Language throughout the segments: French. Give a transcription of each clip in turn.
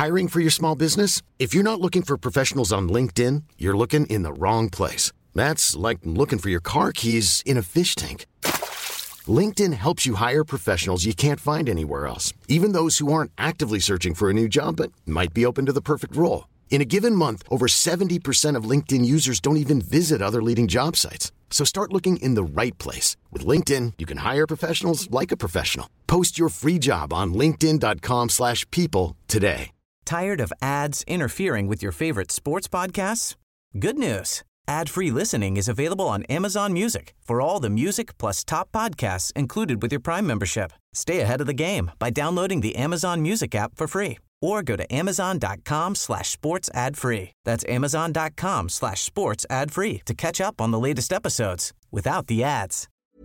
Hiring for your small business? If you're not looking for professionals on LinkedIn, you're looking in the wrong place. That's like looking for your car keys in a fish tank. LinkedIn helps you hire professionals you can't find anywhere else, even those who aren't actively searching for a new job but might be open to the perfect role. In a given month, over 70% of LinkedIn users don't even visit other leading job sites. So start looking in the right place. With LinkedIn, you can hire professionals like a professional. Post your free job on linkedin.com/people today. Tired of ads interfering with your favorite sports podcasts? Good news. Ad-free listening is available on Amazon Music for all the music plus top podcasts included with your Prime membership. Stay ahead of the game by downloading the Amazon Music app for free or go to amazon.com/sports ad free. That's amazon.com/sports ad free to catch up on the latest episodes without the ads.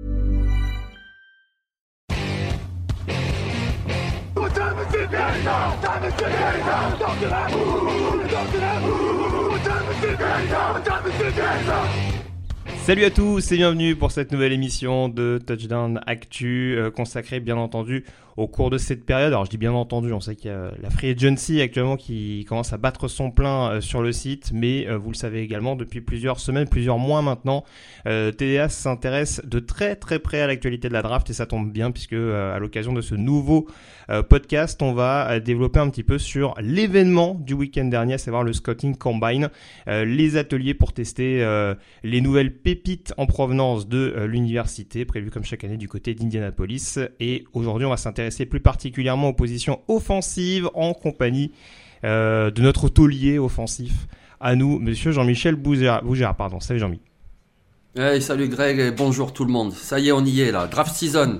Salut à tous et bienvenue pour cette nouvelle émission de Touchdown Actu consacrée bien entendu au cours de cette période. Alors je dis bien entendu, on sait qu'il y a la Free Agency actuellement qui commence à battre son plein sur le site, mais vous le savez également depuis plusieurs semaines, plusieurs mois maintenant, TDA s'intéresse de très très près à l'actualité de la draft et ça tombe bien puisque à l'occasion de ce nouveau podcast, on va développer un petit peu sur l'événement du week-end dernier, à savoir le Scouting Combine, les ateliers pour tester les nouvelles pépites en provenance de l'université, prévues comme chaque année du côté d'Indianapolis. Et aujourd'hui, on va s'intéresser plus particulièrement aux positions offensives en compagnie de notre taulier offensif à nous, monsieur Jean-Michel Bougère. Salut Jean-Mi. Hey, salut Greg et bonjour tout le monde. Ça y est, on y est là. Draft season.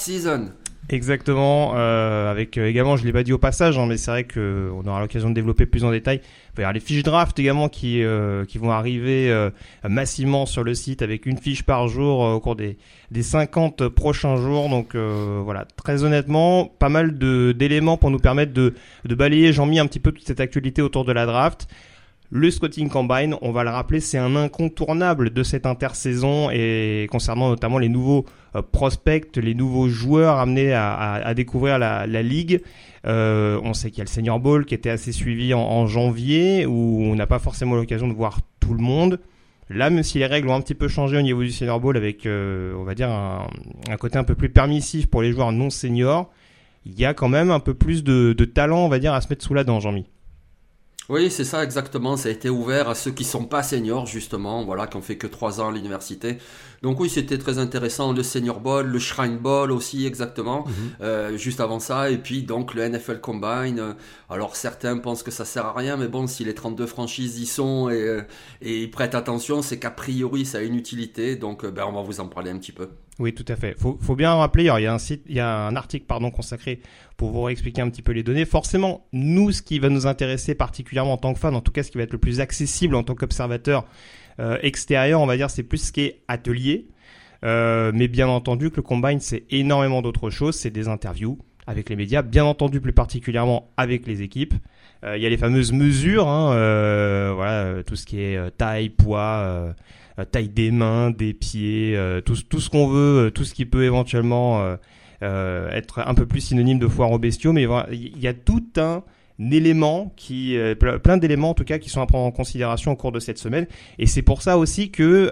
Exactement, avec également, je ne l'ai pas dit au passage, mais c'est vrai qu'on aura l'occasion de développer plus en détail. Il va y avoir les fiches draft également qui vont arriver massivement sur le site avec une fiche par jour au cours des 50 prochains jours. Donc voilà, très honnêtement, pas mal d'éléments pour nous permettre de balayer, Jean-Mi, un petit peu toute cette actualité autour de la draft. Le Scouting Combine, on va le rappeler, c'est un incontournable de cette intersaison et concernant notamment les nouveaux prospects, les nouveaux joueurs amenés à découvrir la ligue. On sait qu'il y a le Senior Bowl qui était assez suivi en janvier où on n'a pas forcément l'occasion de voir tout le monde. Là, même si les règles ont un petit peu changé au niveau du Senior Bowl avec, on va dire, un côté un peu plus permissif pour les joueurs non seniors, il y a quand même un peu plus de talent, on va dire, à se mettre sous la dent, Jean-Mi. Oui, c'est ça exactement. Ça a été ouvert à ceux qui sont pas seniors justement, voilà, qui ont fait que 3 ans à l'université. Donc oui, c'était très intéressant. Le Senior Bowl, le Shrine Bowl aussi exactement, juste avant ça. Et puis donc le NFL Combine. Alors certains pensent que ça sert à rien, mais bon, si les 32 franchises y sont et ils prêtent attention, c'est qu'a priori ça a une utilité. Donc on va vous en parler un petit peu. Oui, tout à fait. Faut bien rappeler, alors, il y a un article consacré pour vous réexpliquer un petit peu les données. Forcément, nous, ce qui va nous intéresser particulièrement en tant que fan, en tout cas ce qui va être le plus accessible en tant qu'observateur extérieur, on va dire, c'est plus ce qui est atelier. Mais bien entendu que le Combine, c'est énormément d'autres choses. C'est des interviews avec les médias, bien entendu plus particulièrement avec les équipes. Il y a les fameuses mesures, voilà, tout ce qui est taille, poids, taille des mains, des pieds, tout ce qu'on veut, tout ce qui peut éventuellement être un peu plus synonyme de foire aux bestiaux, mais voilà, il y a tout un élément plein d'éléments en tout cas qui sont à prendre en considération au cours de cette semaine, et c'est pour ça aussi que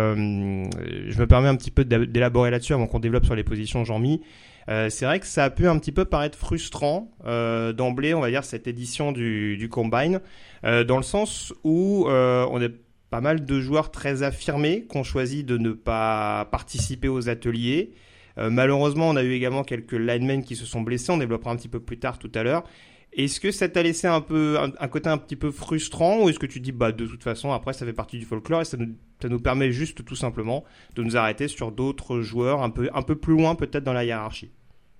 je me permets un petit peu d'élaborer là-dessus avant qu'on développe sur les positions, Jean-Mi. C'est vrai que ça a pu un petit peu paraître frustrant d'emblée, on va dire, cette édition du Combine, dans le sens où on a pas mal de joueurs très affirmés qui ont choisi de ne pas participer aux ateliers. Malheureusement, on a eu également quelques linemen qui se sont blessés. On développera un petit peu plus tard tout à l'heure. Est-ce que ça t'a laissé un côté un petit peu frustrant, ou est-ce que tu dis de toute façon après ça fait partie du folklore et ça nous permet juste tout simplement de nous arrêter sur d'autres joueurs un peu plus loin peut-être dans la hiérarchie?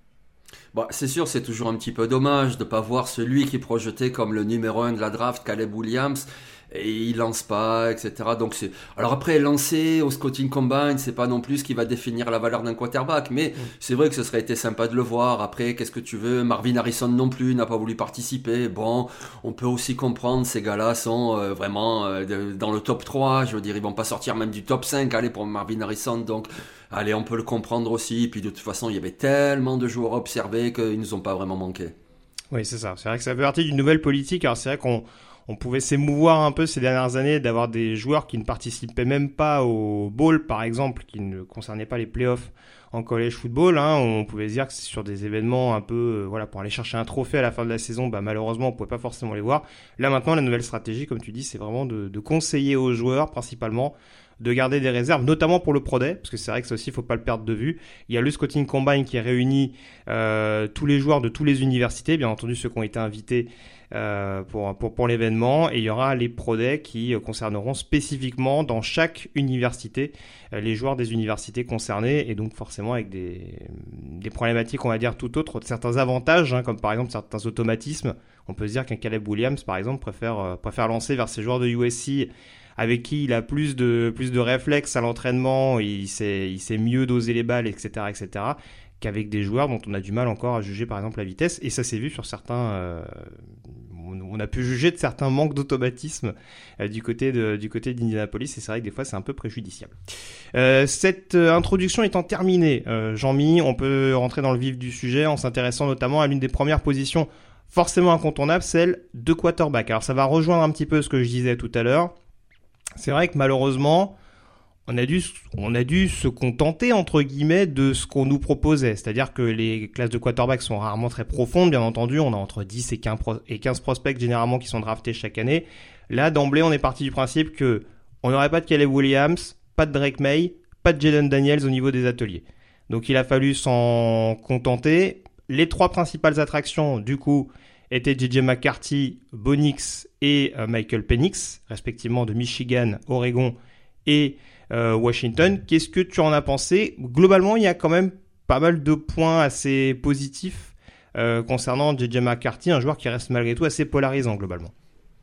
C'est sûr, c'est toujours un petit peu dommage de ne pas voir celui qui est projeté comme le numéro 1 de la draft, Caleb Williams, et il lance pas, etc. Donc alors après, lancer au Scouting Combine, c'est pas non plus ce qui va définir la valeur d'un quarterback, mais c'est vrai que ce serait été sympa de le voir. Après, qu'est-ce que tu veux, Marvin Harrison non plus n'a pas voulu participer. Bon, on peut aussi comprendre, ces gars-là sont vraiment dans le top 3, je veux dire, ils vont pas sortir même du top 5, allez, pour Marvin Harrison, donc allez, on peut le comprendre aussi. Puis de toute façon, il y avait tellement de joueurs observés qu'ils nous ont pas vraiment manqué. Oui, c'est ça. C'est vrai que ça fait partie d'une nouvelle politique. Alors, c'est vrai qu'on pouvait s'émouvoir un peu ces dernières années d'avoir des joueurs qui ne participaient même pas au bowl, par exemple, qui ne concernaient pas les playoffs en college football. On pouvait se dire que c'est sur des événements un peu, pour aller chercher un trophée à la fin de la saison. Malheureusement, on pouvait pas forcément les voir. Là, maintenant, la nouvelle stratégie, comme tu dis, c'est vraiment de conseiller aux joueurs, principalement, de garder des réserves, notamment pour le Pro Day, parce que c'est vrai que ça aussi, il faut pas le perdre de vue. Il y a le Scouting Combine qui réunit tous les joueurs de toutes les universités, bien entendu ceux qui ont été invités pour l'événement, et il y aura les Pro Day qui concerneront spécifiquement dans chaque université les joueurs des universités concernées, et donc forcément avec des problématiques, on va dire, tout autres, certains avantages, comme par exemple certains automatismes. On peut se dire qu'un Caleb Williams, par exemple, préfère lancer vers ses joueurs de USC avec qui il a plus de réflexes à l'entraînement, il sait mieux doser les balles, etc., qu'avec des joueurs dont on a du mal encore à juger, par exemple, la vitesse. Et ça s'est vu sur certains... on a pu juger de certains manques d'automatisme du côté d'Indianapolis, et c'est vrai que des fois, c'est un peu préjudiciable. Cette introduction étant terminée, Jean-Mi, on peut rentrer dans le vif du sujet en s'intéressant notamment à l'une des premières positions forcément incontournables, celle de quarterback. Alors, ça va rejoindre un petit peu ce que je disais tout à l'heure. C'est vrai que malheureusement, on a dû se contenter, entre guillemets, de ce qu'on nous proposait. C'est-à-dire que les classes de quarterback sont rarement très profondes, bien entendu. On a entre 10 et 15 prospects généralement qui sont draftés chaque année. Là, d'emblée, on est parti du principe que on n'aurait pas de Caleb Williams, pas de Drake May, pas de Jalen Daniels au niveau des ateliers. Donc il a fallu s'en contenter. Les 3 principales attractions, du coup, étaient JJ McCarthy, Bo Nix et Michael Penix, respectivement de Michigan, Oregon et Washington. Qu'est-ce que tu en as pensé ? Globalement, il y a quand même pas mal de points assez positifs concernant JJ McCarthy, un joueur qui reste malgré tout assez polarisant globalement.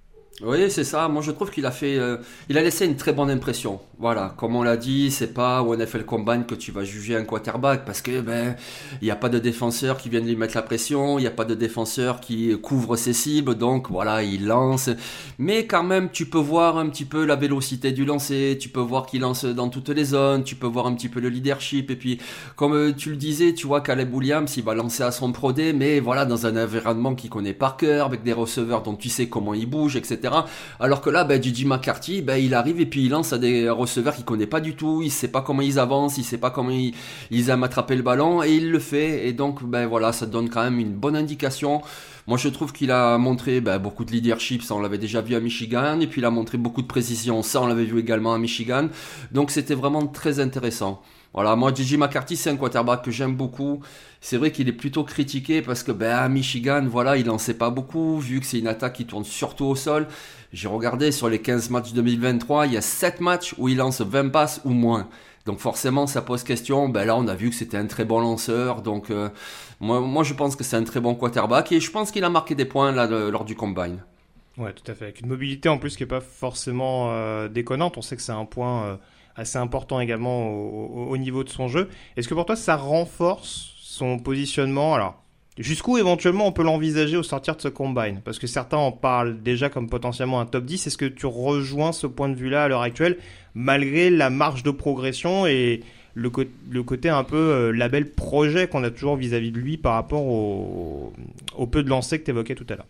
Oui, c'est ça. Moi, je trouve qu'il a laissé une très bonne impression. Voilà, comme on l'a dit, c'est pas au NFL Combine que tu vas juger un quarterback parce que il n'y a pas de défenseur qui vienne lui mettre la pression, il n'y a pas de défenseur qui couvre ses cibles, donc voilà, il lance. Mais quand même, tu peux voir un petit peu la vélocité du lancer, tu peux voir qu'il lance dans toutes les zones, tu peux voir un petit peu le leadership. Et puis, comme tu le disais, tu vois, Caleb Williams, il va lancer à son Pro Day, mais voilà, dans un environnement qu'il connaît par cœur, avec des receveurs dont tu sais comment ils bougent, etc. Alors que là, JJ McCarthy, il arrive et puis il lance à des receveurs qu'il connaît pas du tout, il sait pas comment ils avancent, il sait pas comment ils aiment attraper le ballon, et il le fait. Et donc, voilà, ça donne quand même une bonne indication. Moi, je trouve qu'il a montré beaucoup de leadership, ça on l'avait déjà vu à Michigan, et puis il a montré beaucoup de précision, ça on l'avait vu également à Michigan. Donc c'était vraiment très intéressant. Voilà, moi, JJ McCarthy, c'est un quarterback que j'aime beaucoup. C'est vrai qu'il est plutôt critiqué parce que, à Michigan, voilà, il lançait pas beaucoup, vu que c'est une attaque qui tourne surtout au sol. J'ai regardé sur les 15 matchs 2023, il y a 7 matchs où il lance 20 passes ou moins. Donc forcément, ça pose question. Là, on a vu que c'était un très bon lanceur. Donc, moi, je pense que c'est un très bon quarterback. Et je pense qu'il a marqué des points là lors du Combine. Ouais, tout à fait. Avec une mobilité en plus qui n'est pas forcément déconnante. On sait que c'est un point assez important également au niveau de son jeu. Est-ce que pour toi, ça renforce son positionnement ? Alors, jusqu'où éventuellement on peut l'envisager au sortir de ce Combine ? Parce que certains en parlent déjà comme potentiellement un top 10. Est-ce que tu rejoins ce point de vue-là à l'heure actuelle, malgré la marge de progression et le côté un peu label projet qu'on a toujours vis-à-vis de lui par rapport au peu de lancers que tu évoquais tout à l'heure ?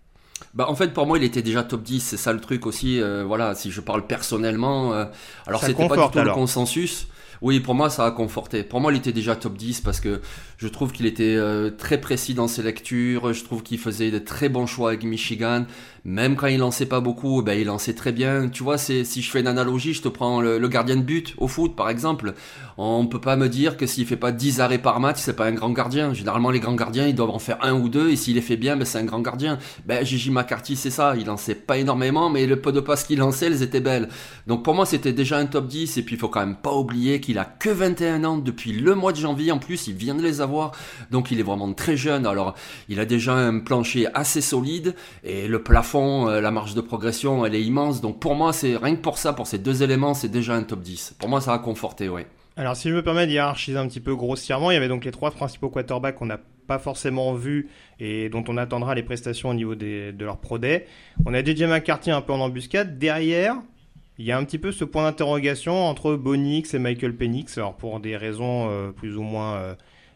En fait, pour moi, il était déjà top 10, c'est ça le truc aussi. Voilà, si je parle personnellement, alors ça c'était pas du tout alors. Le consensus. Oui, pour moi, ça a conforté. Pour moi, il était déjà top 10 parce que je trouve qu'il était très précis dans ses lectures. Je trouve qu'il faisait de très bons choix avec Michigan. Même quand il lançait pas beaucoup, il lançait très bien. Tu vois, si je fais une analogie, je te prends le gardien de but au foot, par exemple. On peut pas me dire que s'il fait pas 10 arrêts par match, c'est pas un grand gardien. Généralement, les grands gardiens, ils doivent en faire 1 ou 2. Et s'il les fait bien, c'est un grand gardien. JJ McCarthy, c'est ça. Il lançait pas énormément, mais le peu de passes qu'il lançait, elles étaient belles. Donc pour moi, c'était déjà un top 10. Et puis, il faut quand même pas oublier qu'il a que 21 ans depuis le mois de janvier. En plus, il vient de les avoir. Donc, il est vraiment très jeune. Alors, il a déjà un plancher assez solide. Et le plafond, la marge de progression, elle est immense. Donc, pour moi, c'est rien que pour ça, pour ces deux éléments, c'est déjà un top 10. Pour moi, ça a conforté, oui. Alors, si je me permets de hiérarchiser un petit peu grossièrement, il y avait donc les 3 principaux quarterbacks qu'on n'a pas forcément vus et dont on attendra les prestations au niveau de leur Pro Day. On a JJ McCarthy un peu en embuscade. Derrière, il y a un petit peu ce point d'interrogation entre Bo Nix et Michael Penix. Alors, pour des raisons plus ou moins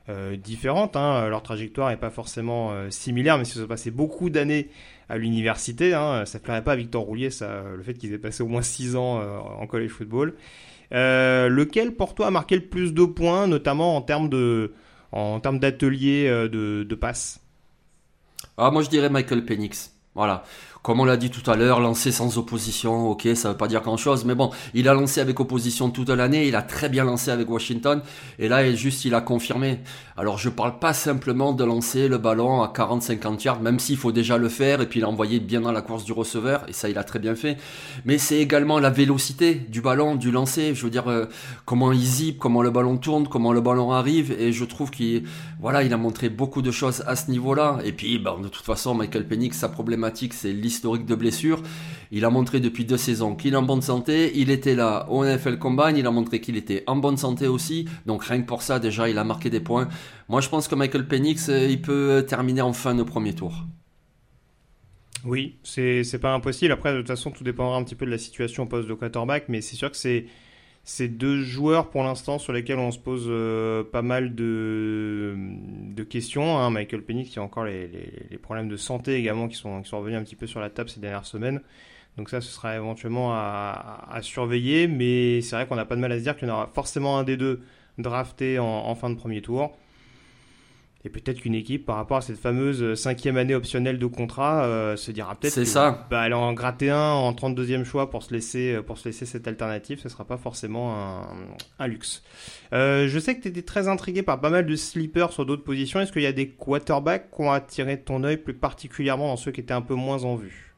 différentes. Leur trajectoire n'est pas forcément similaire, mais ils ont passé beaucoup d'années à l'université. Ça ne plairait pas à Victor Roulier, ça, le fait qu'ils aient passé au moins 6 ans en college football. Lequel, pour toi, a marqué le plus de points, notamment en termes d'atelier de passes? Moi je dirais Michael Penix. Voilà. Comme on l'a dit tout à l'heure, lancer sans opposition, ok, ça veut pas dire grand chose, mais bon, il a lancé avec opposition toute l'année, il a très bien lancé avec Washington, et là, il a confirmé. Alors, je parle pas simplement de lancer le ballon à 40-50 yards, même s'il faut déjà le faire, et puis l'envoyer bien dans la course du receveur, et ça, il a très bien fait. Mais c'est également la vélocité du ballon, du lancer, je veux dire, comment il zippe, comment le ballon tourne, comment le ballon arrive, et je trouve il a montré beaucoup de choses à ce niveau-là. Et puis, de toute façon, Michael Penix, sa problématique, c'est l'historique de blessures. Il a montré depuis 2 saisons qu'il est en bonne santé. Il était là au NFL Combine. Il a montré qu'il était en bonne santé aussi. Donc rien que pour ça, déjà, il a marqué des points. Moi, je pense que Michael Penix, il peut terminer en fin de premier tour. Oui, c'est pas impossible. Après, de toute façon, tout dépendra un petit peu de la situation au poste de quarterback. Mais c'est sûr que c'est 2 joueurs pour l'instant sur lesquels on se pose pas mal de questions. Michael Penix qui a encore les problèmes de santé également qui sont revenus un petit peu sur la table ces dernières semaines. Donc ça, ce sera éventuellement à surveiller. Mais c'est vrai qu'on n'a pas de mal à se dire qu'il y en aura forcément un des deux drafté en fin de premier tour. Et peut-être qu'une équipe, par rapport à cette fameuse 5e année optionnelle de contrat, se dira peut-être elle en gratter un en 32e choix pour se laisser cette alternative. Ce ne sera pas forcément un luxe. Je sais que tu étais très intrigué par pas mal de sleepers sur d'autres positions. Est-ce qu'il y a des quarterbacks qui ont attiré ton œil plus particulièrement dans ceux qui étaient un peu moins en vue?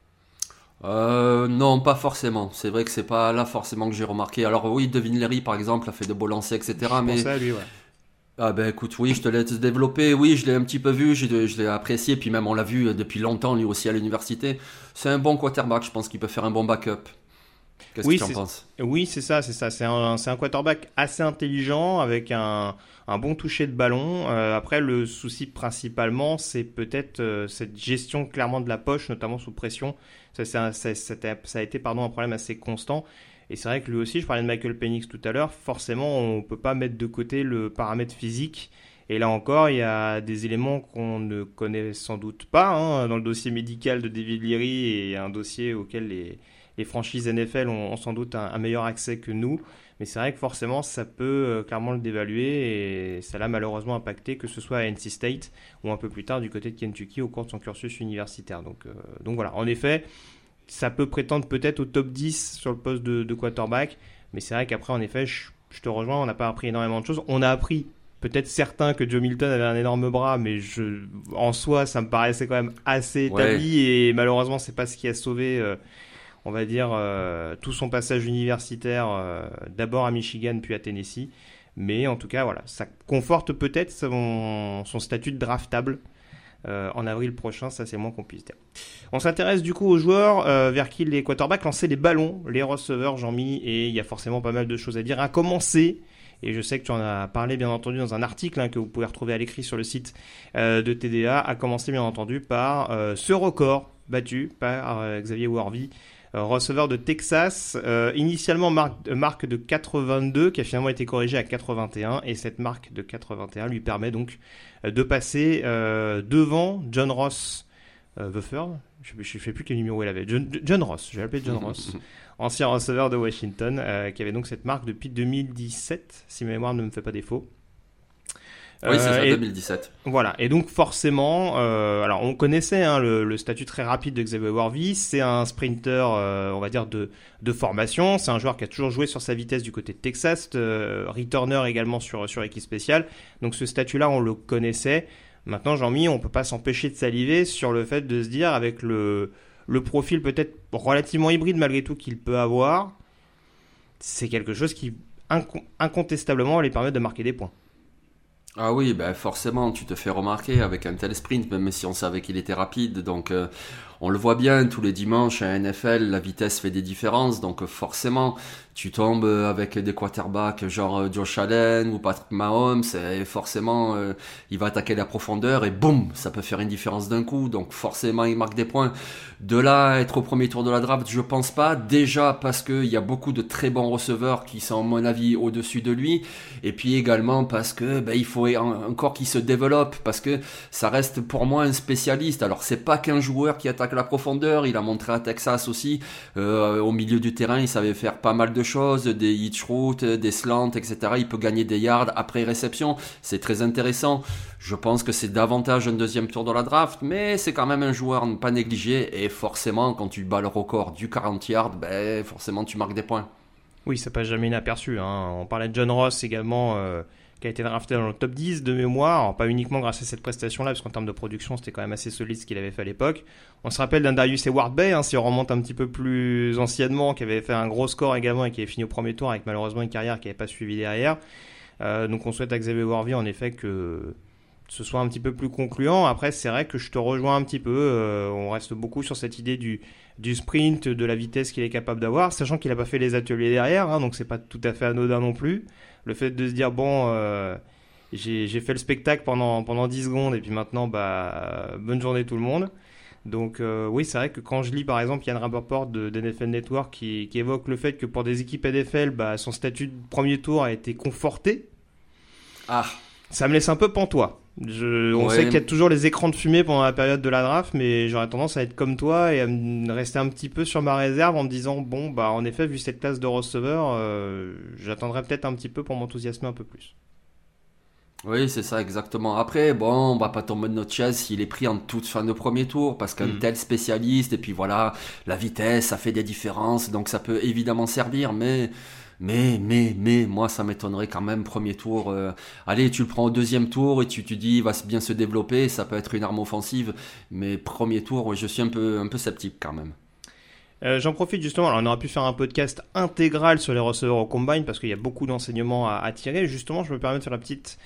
Non, pas forcément. C'est vrai que c'est pas là forcément que j'ai remarqué. Alors oui, Devin Leary par exemple a fait de beaux lancers, etc. Je pensais à lui, ouais. Écoute, oui, je te laisse développer. Oui, je l'ai un petit peu vu, je l'ai apprécié, puis même on l'a vu depuis longtemps lui aussi à l'université. C'est un bon quarterback, je pense qu'il peut faire un bon backup. Qu'est-ce que tu en penses? Oui, c'est ça. C'est un quarterback assez intelligent avec un bon toucher de ballon. Après, le souci principalement, c'est peut-être cette gestion clairement de la poche, notamment sous pression. Ça a été un problème assez constant. Et c'est vrai que lui aussi, je parlais de Michael Penix tout à l'heure, forcément on ne peut pas mettre de côté le paramètre physique. Et là encore, il y a des éléments qu'on ne connaît sans doute pas dans le dossier médical de David Leary, et un dossier auquel les franchises NFL ont sans doute un meilleur accès que nous. Mais c'est vrai que forcément, ça peut clairement le dévaluer, et ça l'a malheureusement impacté, que ce soit à NC State ou un peu plus tard du côté de Kentucky au cours de son cursus universitaire. Donc voilà, en effet, ça peut prétendre peut-être au top 10 sur le poste de quarterback, mais c'est vrai qu'après, en effet, je te rejoins, on n'a pas appris énormément de choses. On a appris peut-être certains que Joe Milton avait un énorme bras, mais en soi, ça me paraissait quand même assez établi, et malheureusement, c'est pas ce qui a sauvé, on va dire, tout son passage universitaire, d'abord à Michigan, puis à Tennessee. Mais en tout cas, voilà, ça conforte peut-être son statut de draftable en avril prochain, ça c'est moins qu'on puisse dire. On s'intéresse du coup aux joueurs vers qui les quarterbacks lançaient les ballons, les receveurs, Jean-Mi, et il y a forcément pas mal de choses à dire. À commencer, et je sais que tu en as parlé bien entendu dans un article que vous pouvez retrouver à l'écrit sur le site de TDA, à commencer bien entendu par ce record battu par Xavier Worthy, receveur de Texas, initialement marque de 82, qui a finalement été corrigée à 81, et cette marque de 81 lui permet donc de passer devant John Ross the Third. Je ne sais plus quel numéro il avait. John Ross, je vais l'appeler John Ross, ancien receveur de Washington, qui avait donc cette marque depuis 2017, si ma mémoire ne me fait pas défaut. Oui, c'est ça, 2017. Voilà, et donc forcément, alors on connaissait le statut très rapide de Xavier Worthy, c'est un sprinter, on va dire, de formation, c'est un joueur qui a toujours joué sur sa vitesse du côté de Texas, returner également sur équipe spéciale, donc ce statut-là, on le connaissait. Maintenant, Jean-Mi, on peut pas s'empêcher de saliver sur le fait de se dire, avec le profil peut-être relativement hybride malgré tout qu'il peut avoir, c'est quelque chose qui incontestablement lui permet de marquer des points. Ah oui, forcément, tu te fais remarquer avec un tel sprint, même si on savait qu'il était rapide. Donc, on le voit bien tous les dimanches à NFL, la vitesse fait des différences, donc forcément tu tombes avec des quarterbacks genre Josh Allen ou Patrick Mahomes, et forcément il va attaquer la profondeur et boum, ça peut faire une différence d'un coup, donc forcément il marque des points. De là à être au premier tour de la draft, je pense pas, déjà parce qu'il y a beaucoup de très bons receveurs qui sont à mon avis au-dessus de lui, et puis également parce que il faut encore qu'il se développe, parce que ça reste pour moi un spécialiste. Alors c'est pas qu'un joueur qui attaque la profondeur, il a montré à Texas aussi, au milieu du terrain il savait faire pas mal de choses, des hitch routes, des slants, etc. Il peut gagner des yards après réception, c'est très intéressant. Je pense que c'est davantage un deuxième tour de la draft, mais c'est quand même un joueur à ne pas négliger, et forcément quand tu bats le record du 40 yards, forcément tu marques des points. Oui, ça passe jamais inaperçu, hein. On parlait de John Ross également, qui a été drafté dans le top 10 de mémoire, alors, pas uniquement grâce à cette prestation-là, parce qu'en termes de production, c'était quand même assez solide ce qu'il avait fait à l'époque. On se rappelle d'un Darius Heyward-Bey, hein, si on remonte un petit peu plus anciennement, qui avait fait un gros score également et qui avait fini au premier tour avec malheureusement une carrière qui n'avait pas suivi derrière. Donc on souhaite à Xavier Worthy en effet que ce soit un petit peu plus concluant. Après, c'est vrai que je te rejoins un petit peu, on reste beaucoup sur cette idée du sprint, de la vitesse qu'il est capable d'avoir, sachant qu'il n'a pas fait les ateliers derrière, hein, donc c'est pas tout à fait anodin non plus. Le fait de se dire, j'ai fait le spectacle pendant 10 secondes et puis maintenant, bonne journée tout le monde. Donc oui, c'est vrai que quand je lis par exemple Ian Rapoport d'NFL Network qui évoque le fait que pour des équipes NFL, son statut de premier tour a été conforté, ça me laisse un peu pantois. On sait qu'il y a toujours les écrans de fumée pendant la période de la draft, mais j'aurais tendance à être comme toi et à rester un petit peu sur ma réserve en me disant en effet, vu cette classe de receveurs, j'attendrai peut-être un petit peu pour m'enthousiasmer un peu plus. Oui, c'est ça, exactement. Après, on va pas tomber de notre chaise s'il est pris en toute fin de premier tour, parce qu'un tel spécialiste, et puis voilà, la vitesse, ça fait des différences, donc ça peut évidemment servir, mais moi, ça m'étonnerait quand même, premier tour. Allez, tu le prends au deuxième tour et tu dis, il va bien se développer, ça peut être une arme offensive, mais premier tour, je suis un peu sceptique quand même. J'en profite justement, alors on aurait pu faire un podcast intégral sur les receveurs au combine parce qu'il y a beaucoup d'enseignements à tirer. Justement, je me permets de faire la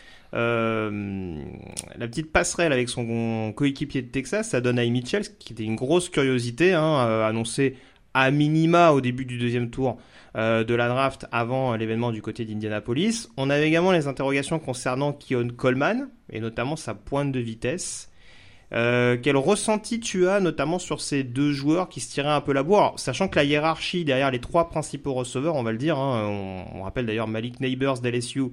petite passerelle avec son coéquipier de Texas, Adonai Mitchell, qui était une grosse curiosité, annoncé à minima au début du deuxième tour de la draft avant l'événement du côté d'Indianapolis. On avait également les interrogations concernant Keon Coleman et notamment sa pointe de vitesse. Quel ressenti tu as notamment sur ces deux joueurs qui se tiraient un peu la bourre, sachant que la hiérarchie derrière les trois principaux receveurs, on va le dire, on rappelle d'ailleurs Malik Neighbors d'LSU,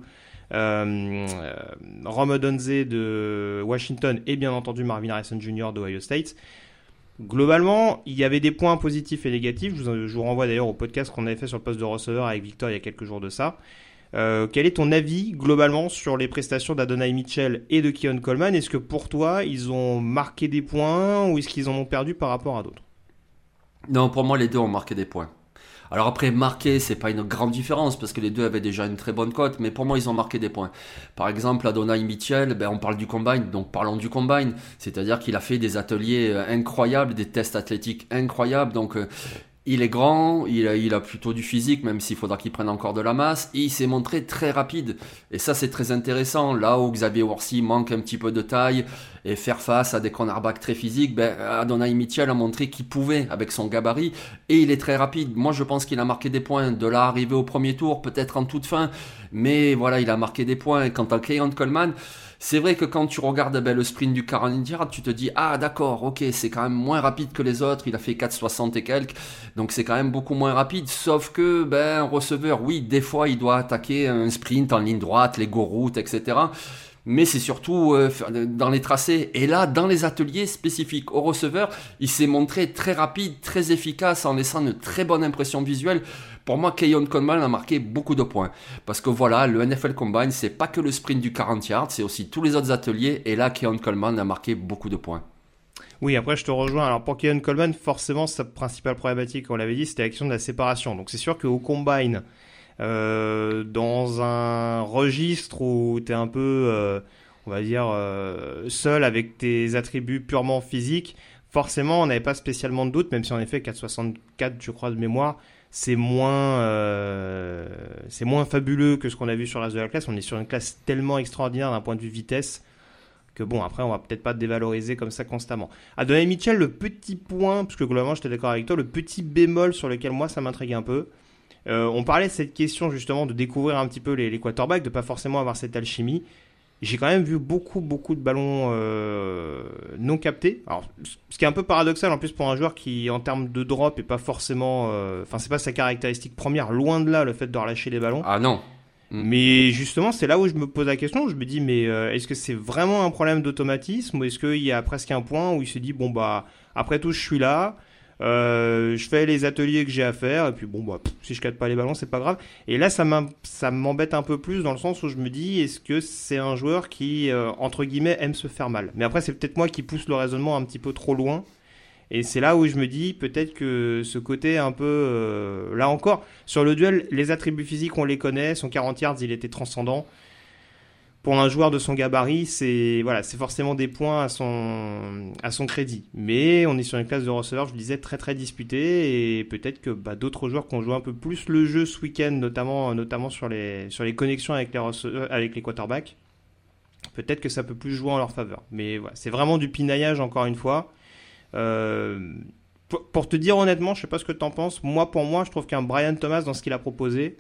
Rome Odunze de Washington et bien entendu Marvin Harrison Jr. d'Ohio State. Globalement, il y avait des points positifs et négatifs. Je vous renvoie d'ailleurs au podcast qu'on avait fait sur le poste de receveur avec Victor il y a quelques jours de ça. Quel est ton avis globalement sur les prestations d'Adonai Mitchell et de Keon Coleman? Est-ce que pour toi, ils ont marqué des points ou est-ce qu'ils en ont perdu par rapport à d'autres? Non, pour moi, les deux ont marqué des points. Alors après, marquer, c'est pas une grande différence parce que les deux avaient déjà une très bonne cote, mais pour moi, ils ont marqué des points. Par exemple, Adonai Mitchell, on parle du combine, donc parlons du combine. C'est-à-dire qu'il a fait des ateliers incroyables, des tests athlétiques incroyables, donc... il est grand, il a plutôt du physique, même s'il faudra qu'il prenne encore de la masse, et il s'est montré très rapide. Et ça, c'est très intéressant. Là où Xavier Worthy manque un petit peu de taille et faire face à des cornerbacks très physiques, Adonai Mitchell a montré qu'il pouvait avec son gabarit, et il est très rapide. Moi, je pense qu'il a marqué des points. De là, arrivé au premier tour, peut-être en toute fin, mais voilà, il a marqué des points. Et quant à Keon Coleman, c'est vrai que quand tu regardes le sprint du 40 yards, tu te dis d'accord, ok, c'est quand même moins rapide que les autres, il a fait 4,60 et quelques, donc c'est quand même beaucoup moins rapide, sauf que un receveur, oui, des fois il doit attaquer un sprint en ligne droite, les go routes, etc. Mais c'est surtout dans les tracés. Et là, dans les ateliers spécifiques au receveur, il s'est montré très rapide, très efficace, en laissant une très bonne impression visuelle. Pour moi, Keon Coleman a marqué beaucoup de points. Parce que voilà, le NFL Combine, c'est pas que le sprint du 40 yards, c'est aussi tous les autres ateliers. Et là, Keon Coleman a marqué beaucoup de points. Oui, après je te rejoins. Alors pour Keon Coleman, forcément, sa principale problématique, on l'avait dit, c'était la question de la séparation. Donc c'est sûr qu'au Combine... dans un registre où tu es un peu, on va dire, seul avec tes attributs purement physiques, forcément on n'avait pas spécialement de doute, même si en effet 4,64 je crois de mémoire, c'est moins fabuleux que ce qu'on a vu sur le reste de la classe. On est sur une classe tellement extraordinaire d'un point de vue vitesse que bon, après, on va peut-être pas dévaloriser comme ça constamment. À Donovan Mitchell, le petit point, parce que globalement, j'étais d'accord avec toi, le petit bémol sur lequel moi, ça m'intrigue un peu. On parlait de cette question, justement, de découvrir un petit peu les quarterbacks, de pas forcément avoir cette alchimie. J'ai quand même vu beaucoup de ballons non captés. Alors, ce qui est un peu paradoxal, en plus, pour un joueur qui, en termes de drop, est pas forcément... Enfin, c'est pas sa caractéristique première, loin de là, le fait de relâcher les ballons. Ah non. Mais justement, c'est là où je me pose la question. Je me dis, mais est-ce que c'est vraiment un problème d'automatisme ou est-ce qu'il y a presque un point où il se dit, bon, bah, après tout, je suis là, je fais les ateliers que j'ai à faire, et puis bon, bah, si je capte pas les ballons, c'est pas grave. Et là, ça m'embête un peu plus dans le sens où je me dis, est-ce que c'est un joueur qui, entre guillemets, aime se faire mal? Mais après, c'est peut-être moi qui pousse le raisonnement un petit peu trop loin. Et c'est là où je me dis peut-être que ce côté un peu... là encore, sur le duel, les attributs physiques, on les connaît. Son 40 yards, il était transcendant. Pour un joueur de son gabarit, c'est forcément des points à son crédit. Mais on est sur une classe de receveurs, je le disais, très très disputée. Et peut-être que d'autres joueurs qui ont joué un peu plus le jeu ce week-end, notamment sur les connexions avec les quarterbacks, peut-être que ça peut plus jouer en leur faveur. Mais voilà, c'est vraiment du pinaillage encore une fois. Pour te dire honnêtement, je sais pas ce que tu en penses. Pour moi, je trouve qu'un Brian Thomas, dans ce qu'il a proposé,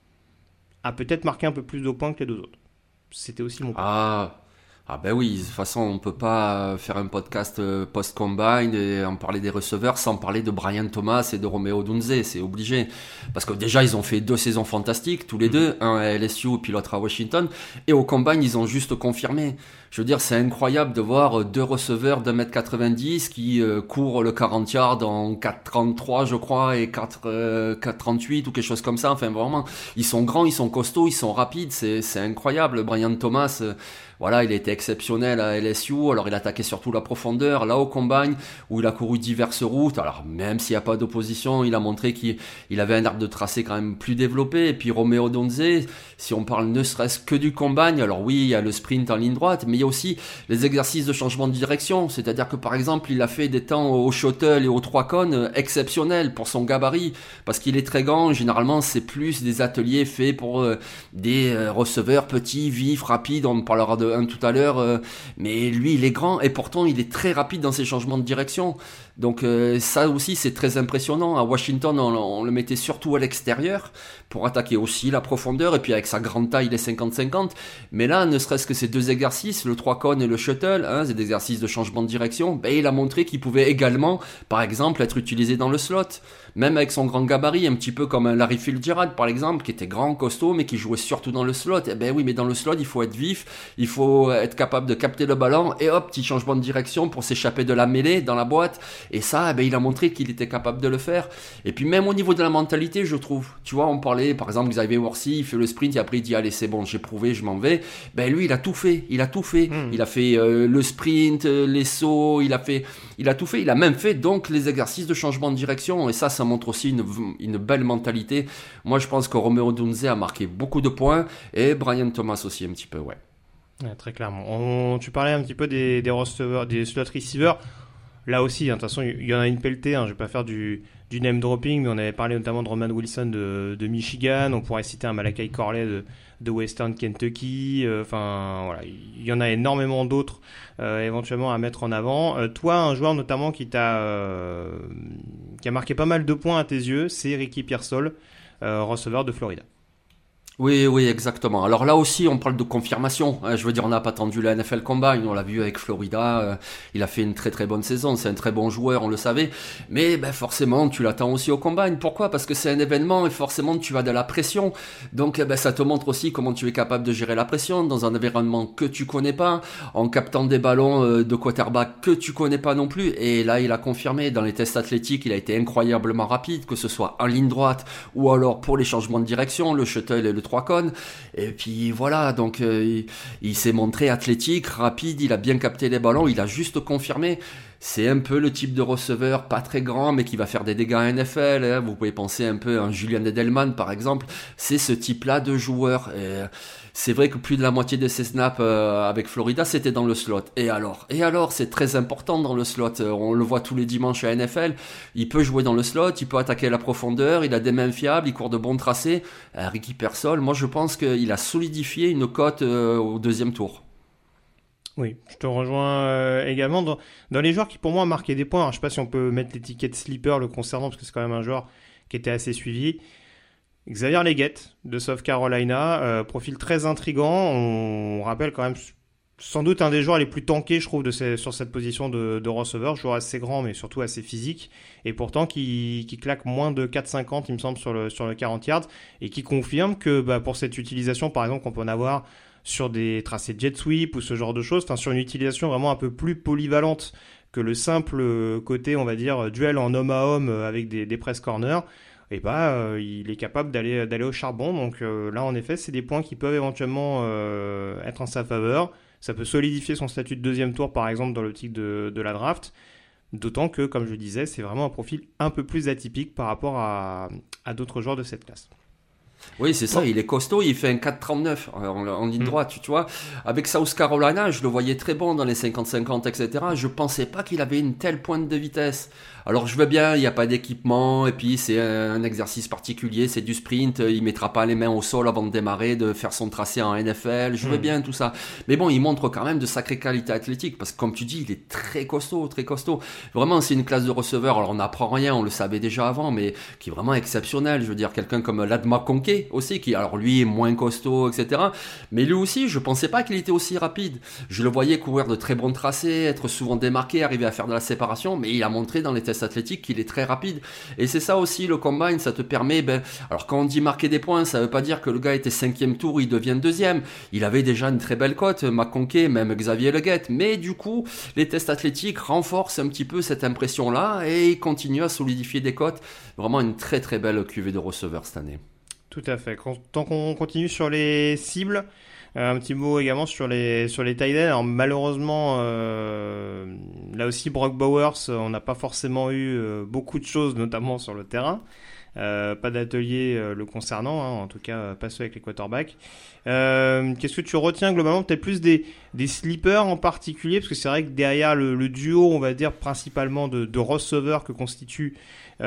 a peut-être marqué un peu plus de points que les deux autres. C'était aussi mon point. Ah ben oui, de toute façon, on peut pas faire un podcast post-combine et en parler des receveurs sans parler de Brian Thomas et de Romeo Odunze, c'est obligé. Parce que déjà, ils ont fait 2 saisons fantastiques, tous les deux, un à LSU puis l'autre à Washington, et au combine, ils ont juste confirmé. Je veux dire, c'est incroyable de voir 2 receveurs d'1m90 qui courent le 40 yards en 4,33 je crois, et 4,38 ou quelque chose comme ça. Enfin, vraiment, ils sont grands, ils sont costauds, ils sont rapides, c'est incroyable. Brian Thomas... Voilà, il était exceptionnel à LSU, alors il attaquait surtout la profondeur. Là, au combine, où il a couru diverses routes, alors même s'il n'y a pas d'opposition, il a montré qu'il avait un arbre de tracé quand même plus développé. Et puis Romeo Odunze, si on parle ne serait-ce que du combine, alors oui, il y a le sprint en ligne droite, mais il y a aussi les exercices de changement de direction. C'est-à-dire que par exemple, il a fait des temps au shuttle et aux 3 cônes exceptionnels pour son gabarit, parce qu'il est très grand. Généralement, c'est plus des ateliers faits pour des receveurs petits, vifs, rapides. On parlera de un tout à l'heure, mais lui il est grand et pourtant il est très rapide dans ses changements de direction. Donc ça aussi c'est très impressionnant. À Washington on le mettait surtout à l'extérieur pour attaquer aussi la profondeur, et puis avec sa grande taille il est 50-50. Mais là, ne serait-ce que ces 2 exercices, le 3 cônes et le shuttle, c'est des exercices de changement de direction, il a montré qu'il pouvait également, par exemple, être utilisé dans le slot. Même avec son grand gabarit, un petit peu comme un Larry Fitzgerald par exemple, qui était grand, costaud, mais qui jouait surtout dans le slot. Oui, mais dans le slot, il faut être vif, il faut être capable de capter le ballon, et hop, petit changement de direction pour s'échapper de la mêlée dans la boîte. Et ça, il a montré qu'il était capable de le faire. Et puis même au niveau de la mentalité, je trouve, tu vois, on parlait, par exemple, Xavier Worthy, il fait le sprint et après il dit, allez, c'est bon, j'ai prouvé, je m'en vais. Lui, il a tout fait. Il a fait le sprint, les sauts, il a tout fait. Il a même fait donc les exercices de changement de direction, et ça montre aussi une belle mentalité. Moi, je pense que Romeo Odunze a marqué beaucoup de points, et Brian Thomas aussi un petit peu, ouais. Ouais, très clairement. Tu parlais un petit peu des receveurs, des slot receivers. Là aussi, de toute façon, il y en a une pelletée. Je ne vais pas faire du name dropping, mais on avait parlé notamment de Roman Wilson de Michigan. On pourrait citer un Malachi Corley de Western Kentucky. Voilà, il y en a énormément d'autres éventuellement à mettre en avant. Toi, un joueur notamment qui a marqué pas mal de points à tes yeux, c'est Ricky Pearsall, receveur de Florida. Oui, exactement. Alors là aussi, on parle de confirmation. Je veux dire, on n'a pas attendu la NFL Combine. On l'a vu avec Florida. Il a fait une très très bonne saison. C'est un très bon joueur, on le savait. Mais forcément, tu l'attends aussi au Combine. Pourquoi ? Parce que c'est un événement et forcément, tu as de la pression. Donc, ça te montre aussi comment tu es capable de gérer la pression dans un environnement que tu connais pas, en captant des ballons de quarterback que tu connais pas non plus. Et là, il a confirmé. Dans les tests athlétiques, il a été incroyablement rapide, que ce soit en ligne droite ou alors pour les changements de direction, le shuttle et le 3 cônes. Et puis voilà, donc il s'est montré athlétique, rapide, il a bien capté les ballons, il a juste confirmé. C'est un peu le type de receveur, pas très grand, mais qui va faire des dégâts en NFL. Vous pouvez penser un peu à un Julian Edelman, par exemple. C'est ce type-là de joueur. Et c'est vrai que plus de la moitié de ses snaps avec Florida, c'était dans le slot. Et alors, c'est très important dans le slot. On le voit tous les dimanches à NFL. Il peut jouer dans le slot, il peut attaquer à la profondeur, il a des mains fiables, il court de bons tracés. Ricky Pearsall, moi je pense qu'il a solidifié une cote au 2e tour. Oui, je te rejoins également dans les joueurs qui pour moi ont marqué des points. Alors, je ne sais pas si on peut mettre l'étiquette sleeper le concernant parce que c'est quand même un joueur qui était assez suivi. Xavier Legette de South Carolina, profil très intriguant. On rappelle quand même sans doute un des joueurs les plus tankés, je trouve, sur cette position de receveur. Joueur assez grand mais surtout assez physique et pourtant qui claque moins de 4,50 il me semble sur le 40 yards et qui confirme que pour cette utilisation par exemple qu'on peut en avoir sur des tracés jet sweep ou ce genre de choses, sur une utilisation vraiment un peu plus polyvalente que le simple côté, on va dire, duel en homme à homme avec des press corners, et il est capable d'aller au charbon. Donc là, en effet, c'est des points qui peuvent éventuellement être en sa faveur. Ça peut solidifier son statut de deuxième tour, par exemple, dans l'optique de la draft. D'autant que, comme je le disais, c'est vraiment un profil un peu plus atypique par rapport à d'autres joueurs de cette classe. Oui, c'est ça, il est costaud, il fait un 4,39 en ligne droite, tu vois. Avec South Carolina, je le voyais très bon dans les 50-50, etc. Je pensais pas qu'il avait une telle pointe de vitesse. Alors je veux bien, il n'y a pas d'équipement, et puis c'est un exercice particulier, c'est du sprint, il mettra pas les mains au sol avant de démarrer, de faire son tracé en NFL, je veux bien tout ça. Mais bon, il montre quand même de sacrées qualités athlétiques, parce que comme tu dis, il est très costaud, très costaud. Vraiment, c'est une classe de receveur, alors on n'apprend rien, on le savait déjà avant, mais qui est vraiment exceptionnel. Je veux dire, quelqu'un comme Ladd McConkey aussi, qui alors lui est moins costaud, etc. Mais lui aussi, je pensais pas qu'il était aussi rapide. Je le voyais courir de très bons tracés, être souvent démarqué, arriver à faire de la séparation, mais il a montré dans les tests athlétiques qu'il est très rapide. Et c'est ça aussi, le combine, ça te permet, alors quand on dit marquer des points, ça veut pas dire que le gars était 5e tour, il devient 2e. Il avait déjà une très belle cote, McConkey, même Xavier Legette. Mais du coup, les tests athlétiques renforcent un petit peu cette impression-là et il continue à solidifier des cotes. Vraiment une très très belle cuvée de receveurs cette année. Tout à fait. Tant qu'on continue sur les cibles, un petit mot également sur les tight ends. Alors malheureusement, là aussi Brock Bowers, on n'a pas forcément eu beaucoup de choses, notamment sur le terrain. Pas d'atelier le concernant, en tout cas pas ceux avec les quarterbacks. Qu'est-ce que tu retiens globalement? Peut-être plus des sleepers en particulier, parce que c'est vrai que derrière le duo, on va dire principalement de receveurs que constituent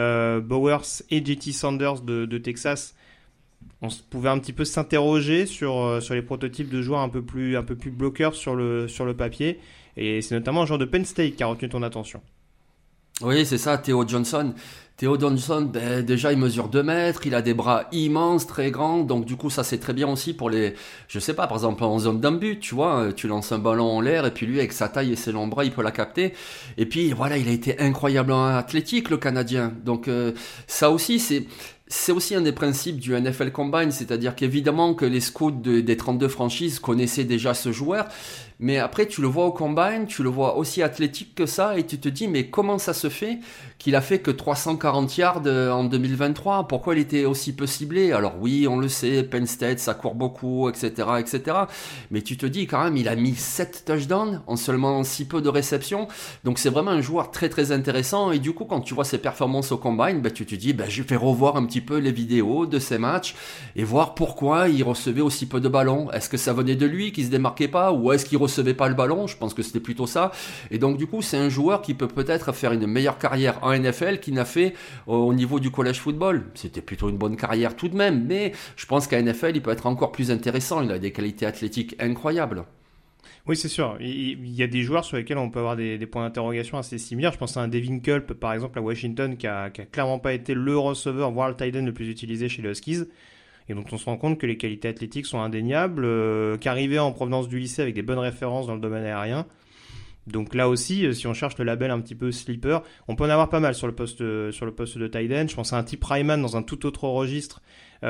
Bowers et JT Sanders de Texas, on pouvait un petit peu s'interroger sur les prototypes de joueurs un peu plus bloqueurs sur le papier. Et c'est notamment un joueur de Penn State qui a retenu ton attention. Oui, c'est ça, Theo Johnson. Theo Johnson, déjà il mesure 2 mètres, il a des bras immenses, très grands, donc du coup ça c'est très bien aussi pour je sais pas, par exemple en zone d'un but, tu vois, tu lances un ballon en l'air et puis lui avec sa taille et ses longs bras il peut la capter. Et puis voilà, il a été incroyablement athlétique le Canadien, donc ça aussi c'est aussi un des principes du NFL Combine, c'est-à-dire qu'évidemment que les scouts des 32 franchises connaissaient déjà ce joueur, mais après tu le vois au Combine, tu le vois aussi athlétique que ça, et tu te dis mais comment ça se fait qu'il a fait que 340 yards en 2023, pourquoi il était aussi peu ciblé? Alors oui, on le sait, Penn State ça court beaucoup, etc., mais tu te dis quand même il a mis 7 touchdowns en seulement si peu de réceptions, donc c'est vraiment un joueur très très intéressant, et du coup quand tu vois ses performances au Combine, tu te dis je vais revoir un petit peu les vidéos de ces matchs et voir pourquoi il recevait aussi peu de ballons. Est-ce que ça venait de lui qui se démarquait pas, ou est-ce qu'il recevait pas le ballon? Je pense que c'était plutôt ça. Et donc du coup c'est un joueur qui peut peut-être faire une meilleure carrière en NFL qu'il n'a fait au niveau du college football. C'était plutôt une bonne carrière tout de même, mais je pense qu'à NFL il peut être encore plus intéressant. Il a des qualités athlétiques incroyables. Oui, c'est sûr. Il y a des joueurs sur lesquels on peut avoir des points d'interrogation assez similaires. Je pense à un Devin Culp, par exemple, à Washington, qui a clairement pas été le receveur, voire le tight end le plus utilisé chez les Huskies, et dont on se rend compte que les qualités athlétiques sont indéniables, qu'arrivé en provenance du lycée avec des bonnes références dans le domaine aérien. Donc là aussi, si on cherche le label un petit peu sleeper, on peut en avoir pas mal sur le poste de tight end. Je pense à un type Ryman dans un tout autre registre,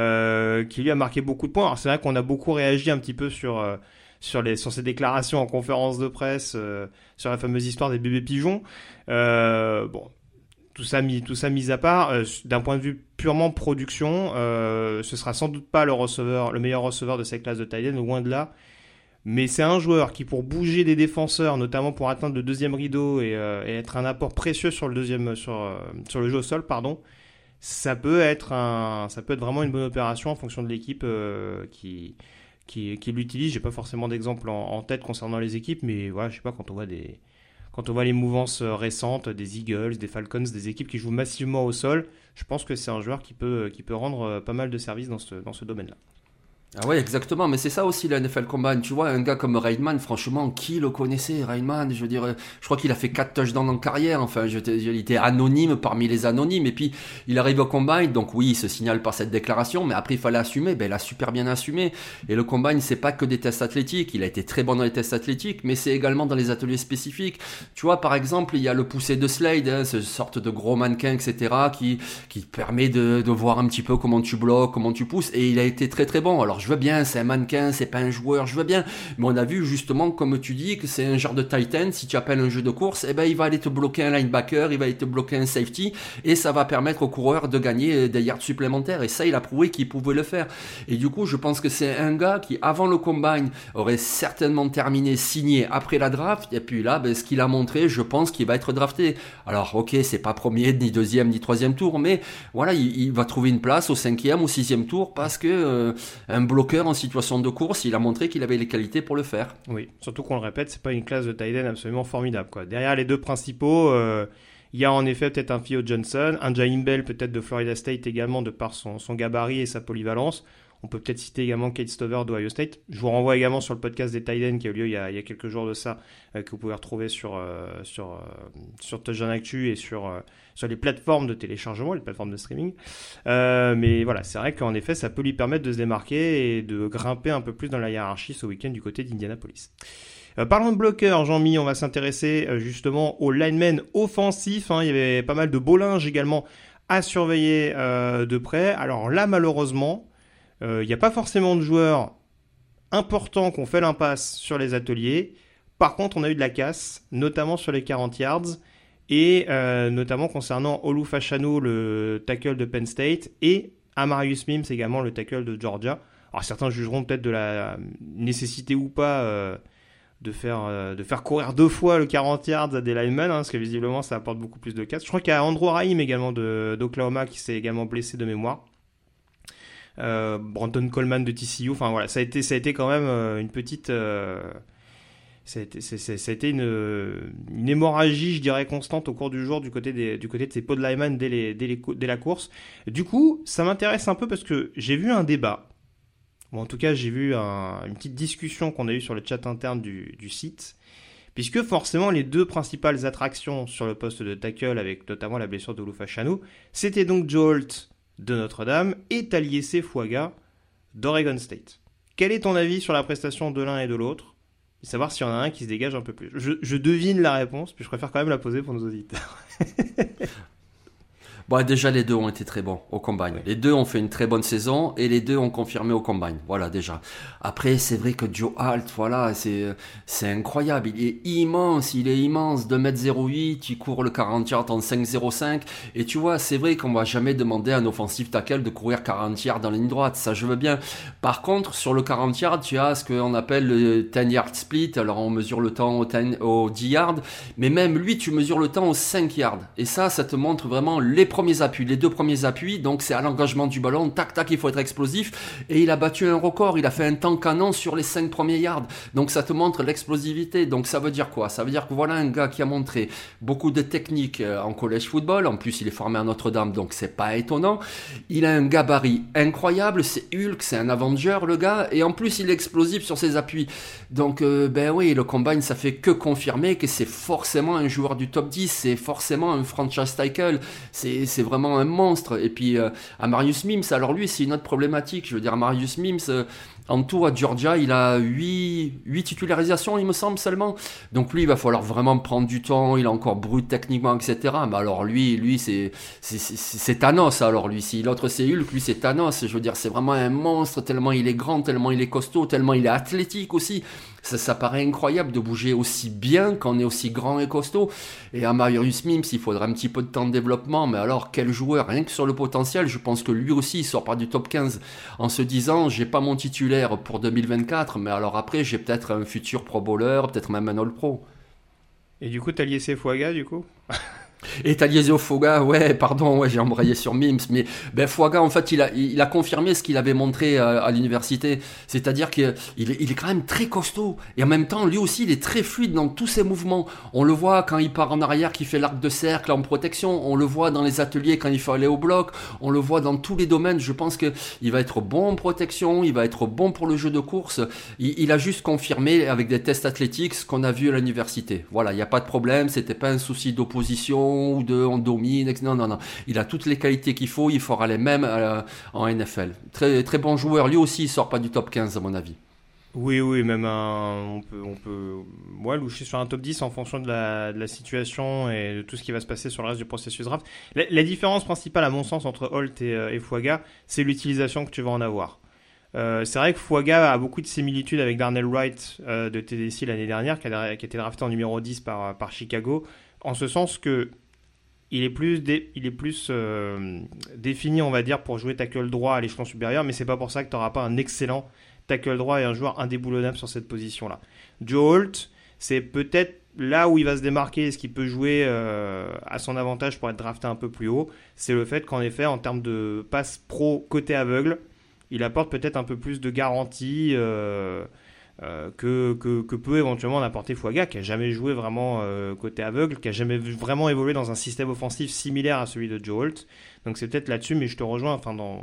qui lui a marqué beaucoup de points. Alors c'est vrai qu'on a beaucoup réagi un petit peu sur ses déclarations en conférence de presse, sur la fameuse histoire des bébés pigeons. Tout ça mis à part, d'un point de vue purement production, ce sera sans doute pas le meilleur receveur de cette classe de tight end, loin de là. Mais c'est un joueur qui, pour bouger des défenseurs, notamment pour atteindre le deuxième rideau et être un apport précieux sur le jeu au sol, ça peut être vraiment une bonne opération en fonction de l'équipe qui l'utilise. J'ai pas forcément d'exemple en tête concernant les équipes, mais voilà, je sais pas, quand on voit les mouvances récentes des Eagles, des Falcons, des équipes qui jouent massivement au sol, je pense que c'est un joueur qui peut rendre pas mal de services dans ce domaine-là. Ah ouais, exactement, mais c'est ça aussi la NFL Combine. Tu vois, un gars comme Reitman, franchement, qui le connaissait, Reitman? Je veux dire, je crois qu'il a fait 4 touchdowns en carrière. Enfin, il était anonyme parmi les anonymes. Et puis, il arrive au Combine. Donc oui, il se signale par cette déclaration, mais après, il fallait assumer. Ben, il a super bien assumé. Et le Combine, c'est pas que des tests athlétiques. Il a été très bon dans les tests athlétiques, mais c'est également dans les ateliers spécifiques. Tu vois, par exemple, il y a le poussé de Slade, hein, cette sorte de gros mannequin, etc., qui permet de voir un petit peu comment tu bloques, comment tu pousses. Et il a été très très bon. Alors, je veux bien, c'est un mannequin, c'est pas un joueur, je veux bien. Mais on a vu justement, comme tu dis, que c'est un genre de tight end. Si tu appelles un jeu de course, eh ben, il va aller te bloquer un linebacker, il va aller te bloquer un safety, et ça va permettre au coureur de gagner des yards supplémentaires. Et ça, il a prouvé qu'il pouvait le faire. Et du coup, je pense que c'est un gars qui, avant le combine, aurait certainement terminé, signé après la draft. Et puis là, ben, ce qu'il a montré, je pense qu'il va être drafté. Alors, ok, c'est pas premier, ni deuxième, ni troisième tour, mais voilà, il va trouver une place au 5e ou 6e tour parce que un bloqueur en situation de course, il a montré qu'il avait les qualités pour le faire. Oui, surtout qu'on le répète, c'est pas une classe de tight end absolument formidable, quoi. Derrière les deux principaux, il y a en effet peut-être un Theo Johnson, un Jaheim Bell peut-être de Florida State également de par son gabarit et sa polyvalence. On peut peut-être citer également Kate Stover d'Ohio State. Je vous renvoie également sur le podcast des tight ends qui a eu lieu il y a quelques jours de ça, que vous pouvez retrouver sur Touchdown Actu et sur les plateformes de téléchargement, les plateformes de streaming. Mais voilà, c'est vrai qu'en effet, ça peut lui permettre de se démarquer et de grimper un peu plus dans la hiérarchie ce week-end du côté d'Indianapolis. Parlons de bloqueurs, Jean-Mi, on va s'intéresser justement aux linemen offensifs. Il y avait pas mal de beau linge également à surveiller de près. Alors là, malheureusement, il n'y a pas forcément de joueurs importants qui ont fait l'impasse sur les ateliers. Par contre, on a eu de la casse, notamment sur les 40 yards, et notamment concernant Olu Fashanu, le tackle de Penn State, et Amarius Mims également, le tackle de Georgia. Alors certains jugeront peut-être de la nécessité ou pas de faire courir 2 fois le 40 yards à des linemen, parce que visiblement ça apporte beaucoup plus de casse. Je crois qu'il y a Andrew Raheem également d'Oklahoma qui s'est également blessé de mémoire. Brandon Coleman de TCU, enfin voilà, ça a été quand même une petite ça a été une hémorragie, je dirais, constante au cours du jour du côté de ces pods linemen dès la course. Du coup, ça m'intéresse un peu parce que j'ai vu un débat, ou en tout cas j'ai vu une petite discussion qu'on a eue sur le chat interne du site, puisque forcément les deux principales attractions sur le poste de tackle, avec notamment la blessure d'Olu Fashanu, c'était donc Joe Alt de Notre-Dame et Taliese Fuaga d'Oregon State. Quel est ton avis sur la prestation de l'un et de l'autre ? Et savoir s'il y en a un qui se dégage un peu plus. Je devine la réponse, puis je préfère quand même la poser pour nos auditeurs. Bon, déjà, les deux ont été très bons au Combine. Ouais. Les deux ont fait une très bonne saison et les deux ont confirmé au Combine. Voilà, déjà. Après, c'est vrai que Joe Alt, voilà, c'est incroyable. Il est immense, 2m08, il court le 40 yards en 5.05. Et tu vois, c'est vrai qu'on va jamais demander à un offensive tackle de courir 40 yards dans la ligne droite. Ça, je veux bien. Par contre, sur le 40 yards, tu as ce qu'on appelle le 10 yard split. Alors, on mesure le temps au 10 yards. Mais même lui, tu mesures le temps aux 5 yards. Et ça te montre vraiment les deux premiers appuis, donc c'est à l'engagement du ballon, tac tac, il faut être explosif, et il a battu un record, il a fait un temps canon sur les 5 premiers yards, donc ça te montre l'explosivité. Donc ça veut dire quoi? Ça veut dire que voilà un gars qui a montré beaucoup de techniques en college football, en plus il est formé à Notre-Dame, donc c'est pas étonnant, il a un gabarit incroyable, c'est Hulk, c'est un Avenger le gars, et en plus il est explosif sur ses appuis, donc ben oui, le Combine ça fait que confirmer que c'est forcément un joueur du top 10, c'est forcément un franchise tackle, c'est vraiment un monstre. Et puis Amarius Mims, alors lui c'est une autre problématique, je veux dire Amarius Mims en tout à Georgia il a 8 titularisations il me semble seulement, donc lui il va falloir vraiment prendre du temps, il est encore brut techniquement etc, mais alors lui c'est Thanos. Alors lui, si l'autre c'est Hulk, lui c'est Thanos, je veux dire c'est vraiment un monstre, tellement il est grand, tellement il est costaud, tellement il est athlétique aussi. Ça paraît incroyable de bouger aussi bien quand on est aussi grand et costaud. Et à Amarius Mims, il faudra un petit peu de temps de développement. Mais alors, quel joueur, rien que sur le potentiel, je pense que lui aussi, il sort pas du top 15 en se disant, j'ai pas mon titulaire pour 2024, mais alors après, j'ai peut-être un futur Pro Bowler, peut-être même un All-Pro. Et du coup, Taliese Fuaga, du coup Et Taliesio Fuaga, ouais, pardon, ouais, j'ai embrayé sur Mims, mais Fuaga, en fait, il a confirmé ce qu'il avait montré à l'université, c'est-à-dire qu'il est quand même très costaud, et en même temps, lui aussi, il est très fluide dans tous ses mouvements. On le voit quand il part en arrière, qu'il fait l'arc de cercle en protection, on le voit dans les ateliers quand il faut aller au bloc, on le voit dans tous les domaines. Je pense qu'il va être bon en protection, il va être bon pour le jeu de course. Il a juste confirmé avec des tests athlétiques ce qu'on a vu à l'université. Voilà, il n'y a pas de problème, c'était pas un souci d'opposition ou on domine, etc. Non. Il a toutes les qualités qu'il faut, il fera les mêmes en NFL. Très, très bon joueur. Lui aussi, il sort pas du top 15 à mon avis. Oui, même on peut loucher sur un top 10 en fonction de la situation et de tout ce qui va se passer sur le reste du processus draft. La différence principale, à mon sens, entre Holt et Fuaga, c'est l'utilisation que tu vas en avoir. C'est vrai que Fuaga a beaucoup de similitudes avec Darnell Wright de TDC l'année dernière, qui a été drafté en numéro 10 par Chicago, en ce sens que il est plus défini, on va dire, pour jouer tackle droit à l'échelon supérieur, mais c'est pas pour ça que tu n'auras pas un excellent tackle droit et un joueur indéboulonnable sur cette position-là. Joe Holt, c'est peut-être là où il va se démarquer et ce qui peut jouer à son avantage pour être drafté un peu plus haut, c'est le fait qu'en effet, en termes de passe pro côté aveugle, il apporte peut-être un peu plus de garantie que peut éventuellement en apporter Fuaga, qui a jamais joué vraiment côté aveugle, qui a jamais vraiment évolué dans un système offensif similaire à celui de Joe Holt. Donc c'est peut-être là-dessus, mais je te rejoins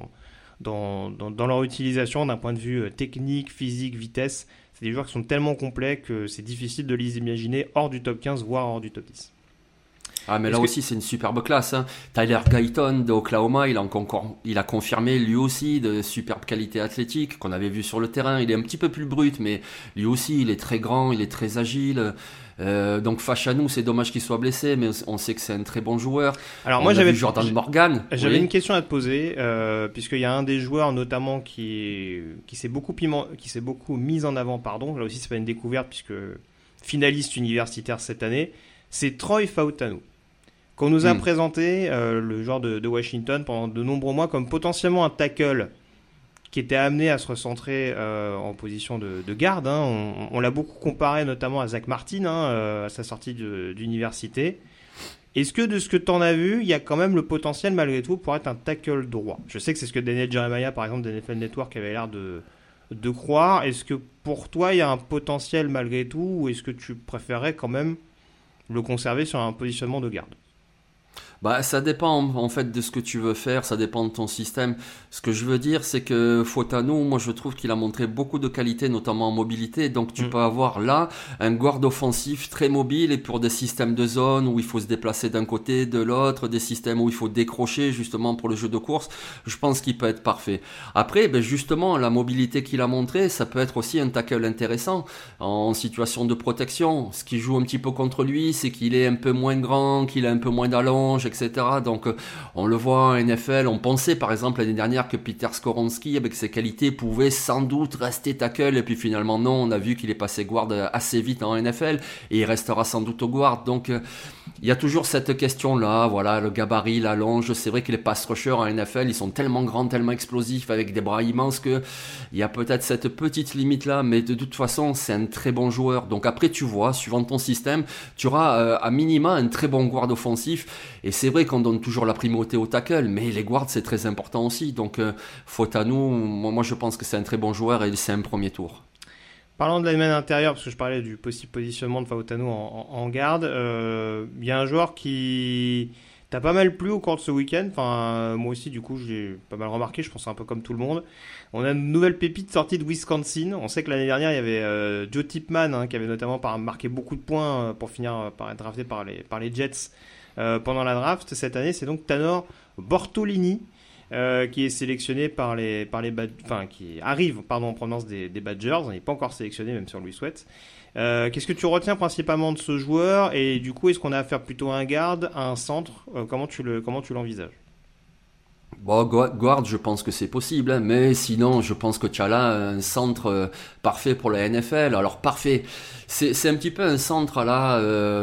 dans leur utilisation d'un point de vue technique, physique, vitesse. C'est des joueurs qui sont tellement complets que c'est difficile de les imaginer hors du top 15, voire hors du top 10. Ah, mais là aussi, c'est une superbe classe. Hein. Tyler Guyton de Oklahoma, il a confirmé lui aussi de superbe qualité athlétique qu'on avait vu sur le terrain. Il est un petit peu plus brut, mais lui aussi, il est très grand, il est très agile. Donc Fashanu, c'est dommage qu'il soit blessé, mais on sait que c'est un très bon joueur. Alors moi, j'avais Jordan Morgan. J'avais une question à te poser, puisqu'il y a un des joueurs notamment qui s'est beaucoup mis en avant. Là aussi, c'est pas une découverte puisque finaliste universitaire cette année. C'est Troy Fautanu, qu'on nous a présenté, le joueur de Washington, pendant de nombreux mois, comme potentiellement un tackle qui était amené à se recentrer en position de garde. Hein. On l'a beaucoup comparé notamment à Zach Martin, à sa sortie d'université. Est-ce que de ce que tu en as vu, il y a quand même le potentiel malgré tout pour être un tackle droit? Je sais que c'est ce que Daniel Jeremiah, par exemple, de NFL Network, avait l'air de croire. Est-ce que pour toi, il y a un potentiel malgré tout, ou est-ce que tu préférerais quand même le conserver sur un positionnement de garde? Ça dépend en fait de ce que tu veux faire, ça dépend de ton système. Ce que je veux dire, c'est que Fautanu, moi je trouve qu'il a montré beaucoup de qualités, notamment en mobilité. Donc tu peux avoir là un guard offensif très mobile, et pour des systèmes de zone où il faut se déplacer d'un côté, de l'autre, des systèmes où il faut décrocher justement pour le jeu de course, je pense qu'il peut être parfait. Après, justement, la mobilité qu'il a montré, ça peut être aussi un tackle intéressant en situation de protection. Ce qui joue un petit peu contre lui, c'est qu'il est un peu moins grand, qu'il a un peu moins d'allonge, etc. Donc on le voit en NFL, on pensait par exemple l'année dernière que Peter Skoronski avec ses qualités pouvait sans doute rester tackle, et puis finalement non, on a vu qu'il est passé guard assez vite en NFL et il restera sans doute au guard. Donc il y a toujours cette question là, voilà, le gabarit, la longe. C'est vrai que les pass rushers en NFL, ils sont tellement grands, tellement explosifs, avec des bras immenses, que il y a peut-être cette petite limite là, mais de toute façon c'est un très bon joueur. Donc après tu vois, suivant ton système, tu auras à minima un très bon guard offensif. Et c'est vrai qu'on donne toujours la primauté au tackle, mais les guards c'est très important aussi. Donc Fautanu, moi je pense que c'est un très bon joueur et c'est un premier tour. Parlons de la lineman intérieur, parce que je parlais du possible positionnement de Fautanu en garde. Il y a un joueur qui t'a pas mal plu au cours de ce week-end. Enfin, moi aussi, du coup, j'ai pas mal remarqué. Je pense un peu comme tout le monde. On a une nouvelle pépite sortie de Wisconsin. On sait que l'année dernière, il y avait Joe Tipman, qui avait notamment marqué beaucoup de points pour finir par être drafté par les Jets pendant la draft. Cette année, c'est donc Tanner Bortolini, qui est sélectionné qui arrive en provenance des Badgers. Il n'est pas encore sélectionné, même si on lui souhaite. Qu'est-ce que tu retiens principalement de ce joueur, et du coup, est-ce qu'on a affaire plutôt à un garde, à un centre? Comment tu l'envisages? Bon, guard, je pense que c'est possible, hein, mais sinon, je pense que tu as là un centre parfait pour la NFL. Alors, parfait, c'est un petit peu un centre là,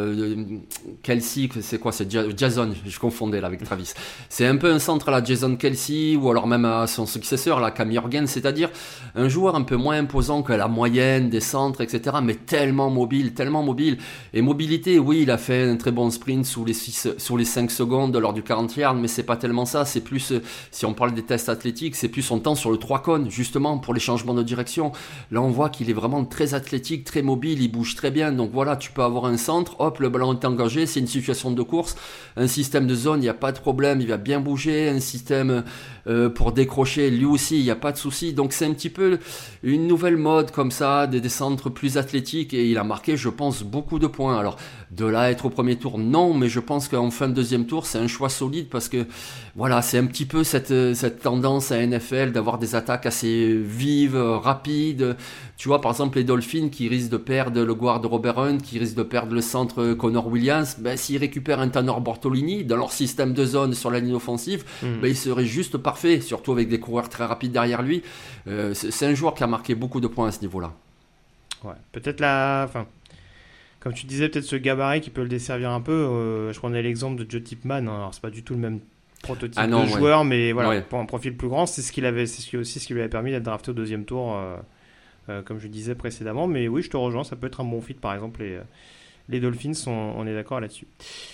Kelsey, c'est quoi? C'est Jason, je confondais là avec Travis. C'est un peu un centre là, Jason Kelsey, ou alors même à son successeur, là, Cam Jorgen, c'est-à-dire un joueur un peu moins imposant que la moyenne des centres, etc., mais tellement mobile, tellement mobile. Et mobilité, oui, il a fait un très bon sprint sous les 5 secondes lors du 40 yards, mais c'est pas tellement ça, c'est plus... Si on parle des tests athlétiques, c'est plus son temps sur le 3 cônes, justement, pour les changements de direction. Là, on voit qu'il est vraiment très athlétique, très mobile, il bouge très bien. Donc voilà, tu peux avoir un centre, hop, le ballon est engagé, c'est une situation de course. Un système de zone, il n'y a pas de problème, il va bien bouger. Un système pour décrocher, lui aussi, il n'y a pas de souci. Donc c'est un petit peu une nouvelle mode comme ça, des centres plus athlétiques. Et il a marqué, je pense, beaucoup de points. Alors, de là à être au premier tour, non, mais je pense qu'en fin de deuxième tour, c'est un choix solide parce que, voilà, c'est un petit peu cette tendance à NFL d'avoir des attaques assez vives, rapides. Tu vois, par exemple, les Dolphins qui risquent de perdre le guard de Robert Hunt, qui risquent de perdre le centre Connor Williams, ben, s'ils récupèrent un Tanner Bortolini dans leur système de zone sur la ligne offensive, ben, il serait juste parfait, surtout avec des coureurs très rapides derrière lui. C'est un joueur qui a marqué beaucoup de points à ce niveau-là. Ouais, peut-être enfin, comme tu disais, peut-être ce gabarit qui peut le desservir un peu. Je prenais l'exemple de Joe Tipman. Alors, c'est pas du tout le même prototype de joueur, mais voilà, pour un profil plus grand, c'est ce qui lui avait permis d'être drafté au deuxième tour, comme je disais précédemment. Mais oui, je te rejoins, ça peut être un bon fit, par exemple, les Dolphins, on est d'accord là-dessus.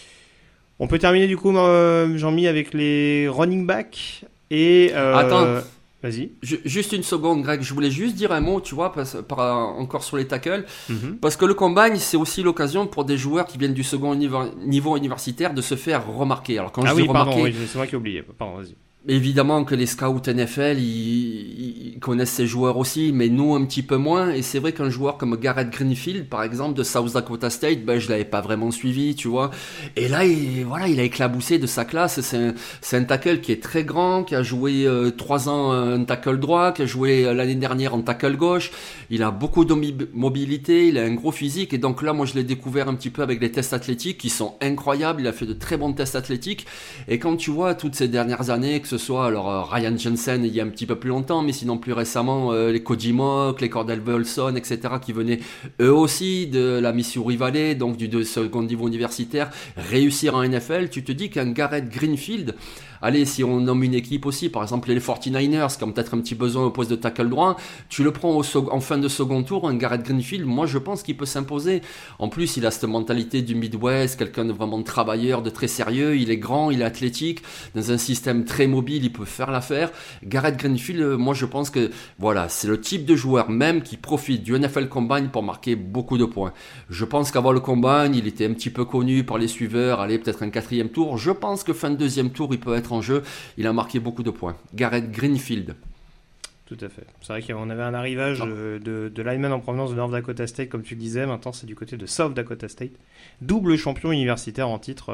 On peut terminer du coup, Jean-Mi, avec les running backs et... Attends, vas-y. Juste une seconde, Greg, je voulais juste dire un mot, tu vois, encore sur les tackles, parce que le combine, c'est aussi l'occasion pour des joueurs qui viennent du second niveau universitaire de se faire remarquer. Alors quand je dis remarquer... pardon, c'est moi qui ai oublié. Pardon, vas-y. Évidemment que les scouts NFL, ils connaissent ces joueurs aussi, mais nous un petit peu moins. Et c'est vrai qu'un joueur comme Garrett Greenfield, par exemple, de South Dakota State, ben, je l'avais pas vraiment suivi, tu vois. Et là, il a éclaboussé de sa classe. C'est un tackle qui est très grand, qui a joué 3 ans en tackle droit, qui a joué l'année dernière en tackle gauche. Il a beaucoup de mobilité, il a un gros physique. Et donc là, moi, je l'ai découvert un petit peu avec les tests athlétiques qui sont incroyables. Il a fait de très bons tests athlétiques. Et quand tu vois toutes ces dernières années, que ce soit alors Ryan Jensen il y a un petit peu plus longtemps, mais sinon plus récemment les Cody Mock, les Cordell Volson, etc., qui venaient eux aussi de la Missouri Valley, donc du second niveau universitaire, réussir en NFL, tu te dis qu'un Garrett Greenfield, allez, si on nomme une équipe aussi, par exemple les 49ers, qui ont peut-être un petit besoin au poste de tackle droit, tu le prends en fin de second tour, un Garrett Greenfield, moi je pense qu'il peut s'imposer. En plus, il a cette mentalité du Midwest, quelqu'un de vraiment travailleur, de très sérieux, il est grand, il est athlétique, dans un système très mobile, il peut faire l'affaire. Garrett Greenfield, moi je pense que voilà, c'est le type de joueur même qui profite du NFL Combine pour marquer beaucoup de points. Je pense qu'avant le Combine, il était un petit peu connu par les suiveurs, allez, peut-être un 4e tour. Je pense que fin de 2e tour, il peut être en jeu. Il a marqué beaucoup de points. Garrett Greenfield. Tout à fait. C'est vrai qu'on avait un arrivage de lineman en provenance de North Dakota State, comme tu le disais. Maintenant, c'est du côté de South Dakota State. Double champion universitaire en titre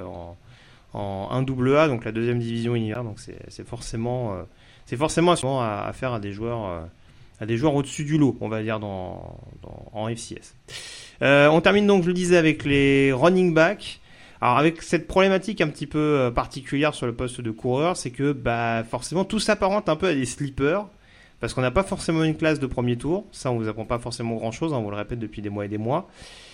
en 1AA, donc la 2e division universitaire. Donc c'est forcément à faire à des joueurs au-dessus du lot, on va dire, en FCS. On termine donc, je le disais, avec les running backs. Alors avec cette problématique un petit peu particulière sur le poste de coureur, c'est que forcément tout s'apparente un peu à des sleepers, parce qu'on n'a pas forcément une classe de premier tour, ça on vous apprend pas forcément grand chose, on vous le répète depuis des mois et des mois.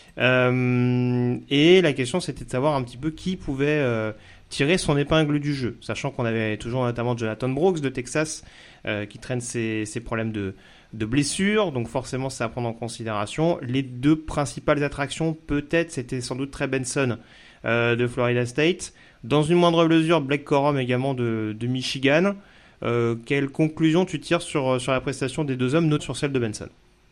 Et la question c'était de savoir un petit peu qui pouvait tirer son épingle du jeu, sachant qu'on avait toujours notamment Jonathan Brooks de Texas qui traîne ses problèmes de blessures, donc forcément c'est à prendre en considération. Les deux principales attractions peut-être c'était sans doute Trey Benson de Florida State, dans une moindre mesure Blake Corum également de Michigan. Quelle conclusion tu tires sur la prestation des deux hommes, note sur celle de Benson?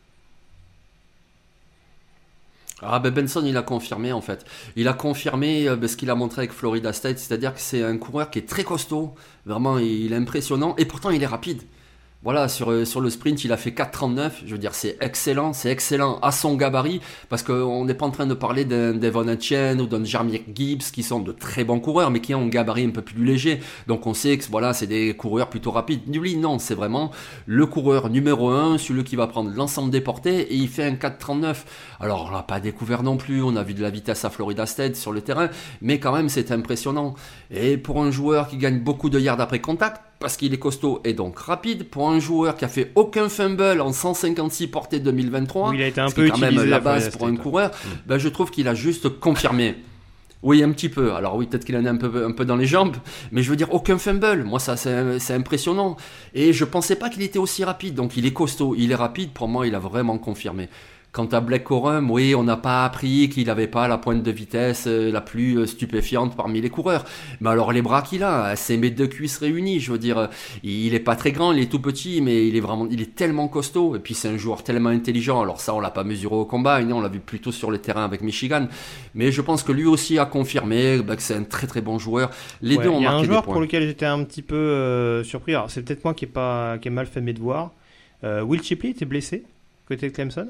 Benson il a confirmé en fait. Il a confirmé ce qu'il a montré avec Florida State, c'est-à-dire que c'est un coureur qui est très costaud, vraiment il est impressionnant et pourtant il est rapide. Voilà, sur le sprint, il a fait 4,39. Je veux dire, c'est excellent à son gabarit, parce qu'on n'est pas en train de parler d'un Devon Etienne ou d'un Jeremy Gibbs qui sont de très bons coureurs, mais qui ont un gabarit un peu plus léger. Donc on sait que voilà, c'est des coureurs plutôt rapides. Lui, non, c'est vraiment le coureur numéro 1, celui qui va prendre l'ensemble des portées, et il fait un 4,39. Alors on l'a pas découvert non plus, on a vu de la vitesse à Florida State sur le terrain, mais quand même c'est impressionnant. Et pour un joueur qui gagne beaucoup de yards après contact, parce qu'il est costaud et donc rapide, pour un joueur qui a fait aucun fumble en 156 portées 2023, il a été un ce peu qui est quand même utilisé la base pour un coureur, ben je trouve qu'il a juste confirmé. Oui, un petit peu. Alors oui, peut-être qu'il en a un peu dans les jambes, mais je veux dire, aucun fumble. Moi, ça, c'est impressionnant. Et je pensais pas qu'il était aussi rapide. Donc, il est costaud, il est rapide. Pour moi, il a vraiment confirmé. Quant à Blake Corum, oui, on n'a pas appris qu'il n'avait pas la pointe de vitesse la plus stupéfiante parmi les coureurs. Mais alors les bras qu'il a, c'est mes 2 cuisses réunies. Je veux dire, il est pas très grand, il est tout petit, mais il est tellement costaud. Et puis c'est un joueur tellement intelligent. Alors ça, on l'a pas mesuré au combine, on l'a vu plutôt sur le terrain avec Michigan. Mais je pense que lui aussi a confirmé que c'est un très très bon joueur. Les deux ont marqué des points. Il y a un joueur pour lequel j'étais un petit peu surpris. Alors c'est peut-être moi qui ai mal fait mes devoirs. Will Shipley était blessé côté de Clemson.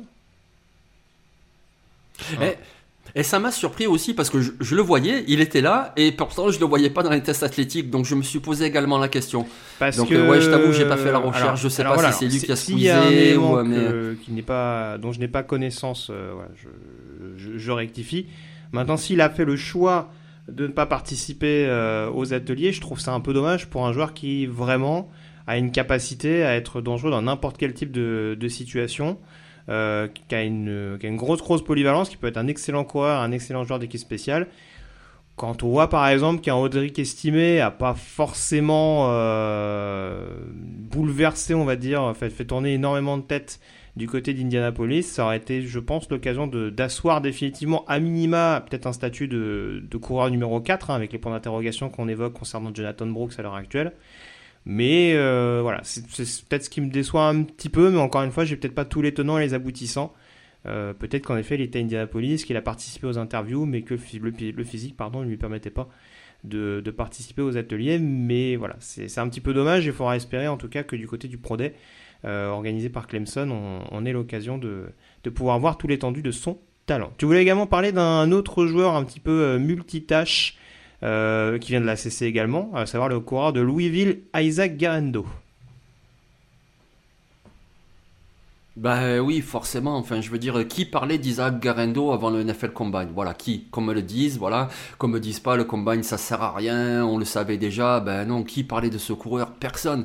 Et ça m'a surpris aussi parce que je le voyais, il était là et pourtant je le voyais pas dans les tests athlétiques, donc je me suis posé également la question. Parce donc que je t'avoue que j'ai pas fait la recherche, alors, je sais pas voilà, si c'est lui qui a squeezé. S'il y a un élément ou dont je n'ai pas connaissance, je rectifie. Maintenant, s'il a fait le choix de ne pas participer aux ateliers, je trouve ça un peu dommage pour un joueur qui vraiment a une capacité à être dangereux dans n'importe quel type de situation. Qui a une grosse polyvalence, qui peut être un excellent coureur, un excellent joueur d'équipe spéciale. Quand on voit par exemple qu'un Audric Estimé n'a pas forcément bouleversé, on va dire, fait tourner énormément de têtes du côté d'Indianapolis, ça aurait été, je pense, l'occasion d'asseoir définitivement à minima peut-être un statut de coureur numéro 4, avec les points d'interrogation qu'on évoque concernant Jonathan Brooks à l'heure actuelle. Mais voilà, c'est peut-être ce qui me déçoit un petit peu, mais encore une fois, j'ai peut-être pas tous les tenants et les aboutissants. Peut-être qu'en effet, il était à Indianapolis, qu'il a participé aux interviews, mais que le physique ne lui permettait pas de participer aux ateliers. Mais voilà, c'est un petit peu dommage. Il faudra espérer en tout cas que du côté du Pro Day, organisé par Clemson, on ait l'occasion de pouvoir voir tout l'étendue de son talent. Tu voulais également parler d'un autre joueur un petit peu multitâche, qui vient de la CC également, à savoir le coureur de Louisville, Isaac Garendo. Bah oui, forcément. Enfin, je veux dire, qui parlait d'Isaac Garendo avant le NFL Combine? Voilà, qui? Qu'on me le dise, voilà. Qu'on me dise pas, le Combine, ça sert à rien, on le savait déjà. Ben non, qui parlait de ce coureur? Personne.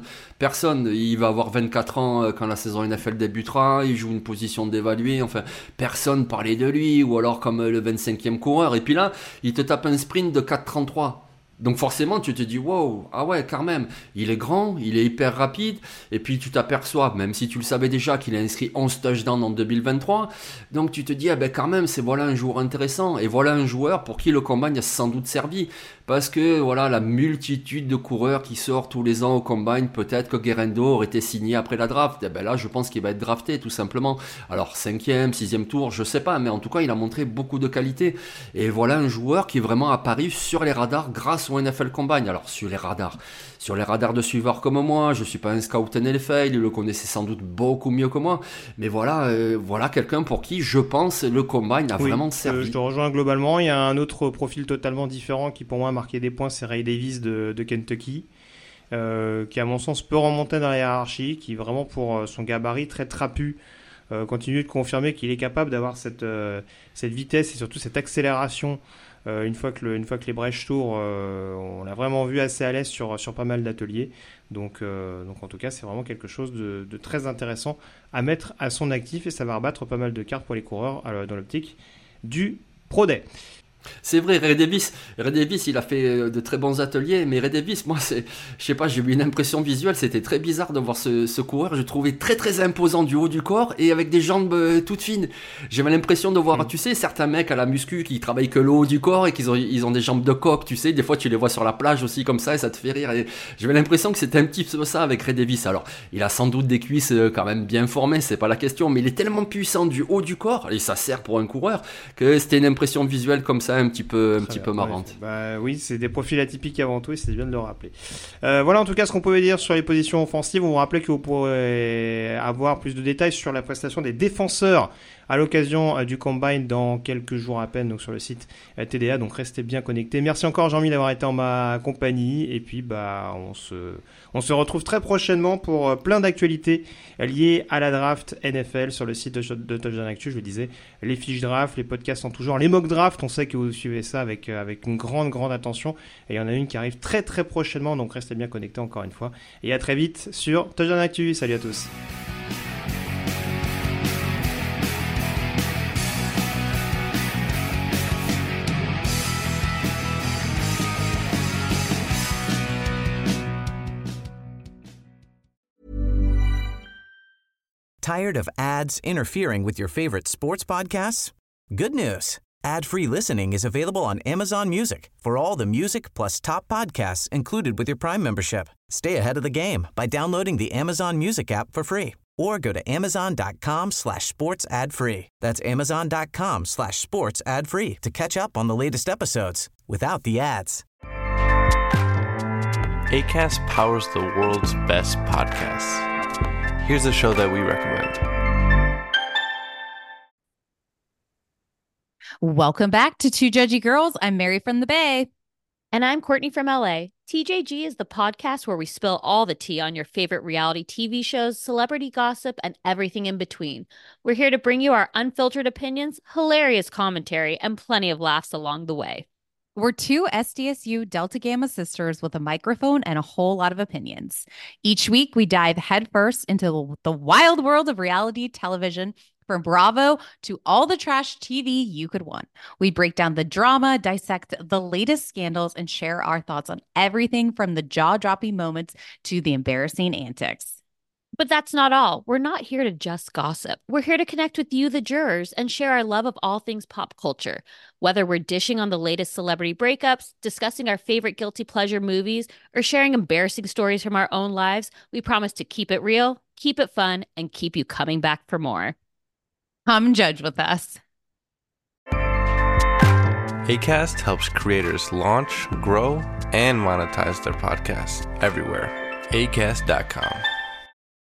Il va avoir 24 ans quand la saison NFL débutera, il joue une position d'évalué. Enfin, personne parlait de lui, ou alors comme le 25e coureur. Et puis là, il te tape un sprint de 4,33. Donc forcément tu te dis wow, ah ouais quand même, il est grand, il est hyper rapide, et puis tu t'aperçois, même si tu le savais déjà, qu'il a inscrit 11 touchdowns en 2023, donc tu te dis ah ben quand même voilà un joueur intéressant, et voilà un joueur pour qui le Combine a sans doute servi, parce que voilà la multitude de coureurs qui sortent tous les ans au Combine, peut-être que Garendo aurait été signé après la draft, et ben là je pense qu'il va être drafté tout simplement, alors 5e, 6e tour, je sais pas, mais en tout cas il a montré beaucoup de qualité, et voilà un joueur qui est vraiment apparu sur les radars grâce au NFL Combine. Alors sur les radars de suiveurs comme moi, je suis pas un scout NFL, il le connaissait sans doute beaucoup mieux que moi, mais voilà quelqu'un pour qui je pense le Combine a vraiment servi. Je te rejoins globalement. Il y a un autre profil totalement différent qui pour moi a marqué des points, c'est Ray Davis de Kentucky, qui à mon sens peut remonter dans la hiérarchie, qui vraiment pour son gabarit très trapu continue de confirmer qu'il est capable d'avoir cette vitesse et surtout cette accélération. Une fois que les brèches tournent, on l'a vraiment vu assez à l'aise sur pas mal d'ateliers. Donc en tout cas, c'est vraiment quelque chose de très intéressant à mettre à son actif, et ça va rebattre pas mal de cartes pour les coureurs dans l'optique du Pro Day. C'est vrai, Ray Davis, il a fait de très bons ateliers, mais Ray Davis, moi, je sais pas, j'ai eu une impression visuelle, c'était très bizarre de voir ce coureur, je le trouvais très très imposant du haut du corps et avec des jambes toutes fines. J'avais l'impression de voir, tu sais, certains mecs à la muscu qui travaillent que le haut du corps et ils ont des jambes de coq, tu sais, des fois tu les vois sur la plage aussi comme ça et ça te fait rire. Et j'avais l'impression que c'était un petit peu ça avec Ray Davis. Alors, il a sans doute des cuisses quand même bien formées, c'est pas la question, mais il est tellement puissant du haut du corps, et ça sert pour un coureur, que c'était une impression visuelle comme ça ça un petit peu marrantes. Bah oui, c'est des profils atypiques avant tout et c'est bien de le rappeler. Voilà en tout cas ce qu'on pouvait dire sur les positions offensives. On vous rappelait que vous pourrez avoir plus de détails sur la prestation des défenseurs à l'occasion du Combine dans quelques jours à peine, donc sur le site TDA, donc restez bien connectés. Merci encore Jean-Mi d'avoir été en ma compagnie, et puis bah on se retrouve très prochainement pour plein d'actualités liées à la draft NFL sur le site de Touchdown Actu. Je le disais, les fiches draft, les podcasts en tout genre, les mock draft, on sait que vous suivez ça avec une grande attention, et il y en a une qui arrive très prochainement, donc restez bien connectés encore une fois, et à très vite sur Touchdown Actu. Salut à tous. Tired of ads interfering with your favorite sports podcasts? Good news. Ad-free listening is available on Amazon Music for all the music plus top podcasts included with your Prime membership. Stay ahead of the game by downloading the Amazon Music app for free or go to amazon.com/sports ad free. That's amazon.com/sports ad free to catch up on the latest episodes without the ads. Acast powers the world's best podcasts. Here's a show that we recommend. Welcome back to Two Judgy Girls. I'm Mary from the Bay. And I'm Courtney from LA. TJG is the podcast where we spill all the tea on your favorite reality TV shows, celebrity gossip, and everything in between. We're here to bring you our unfiltered opinions, hilarious commentary, and plenty of laughs along the way. We're two SDSU Delta Gamma sisters with a microphone and a whole lot of opinions. Each week, we dive headfirst into the wild world of reality television, from Bravo to all the trash TV you could want. We break down the drama, dissect the latest scandals, and share our thoughts on everything from the jaw-dropping moments to the embarrassing antics. But that's not all. We're not here to just gossip. We're here to connect with you, the jurors, and share our love of all things pop culture. Whether we're dishing on the latest celebrity breakups, discussing our favorite guilty pleasure movies, or sharing embarrassing stories from our own lives, we promise to keep it real, keep it fun, and keep you coming back for more. Come judge with us. Acast helps creators launch, grow, and monetize their podcasts everywhere. Acast.com.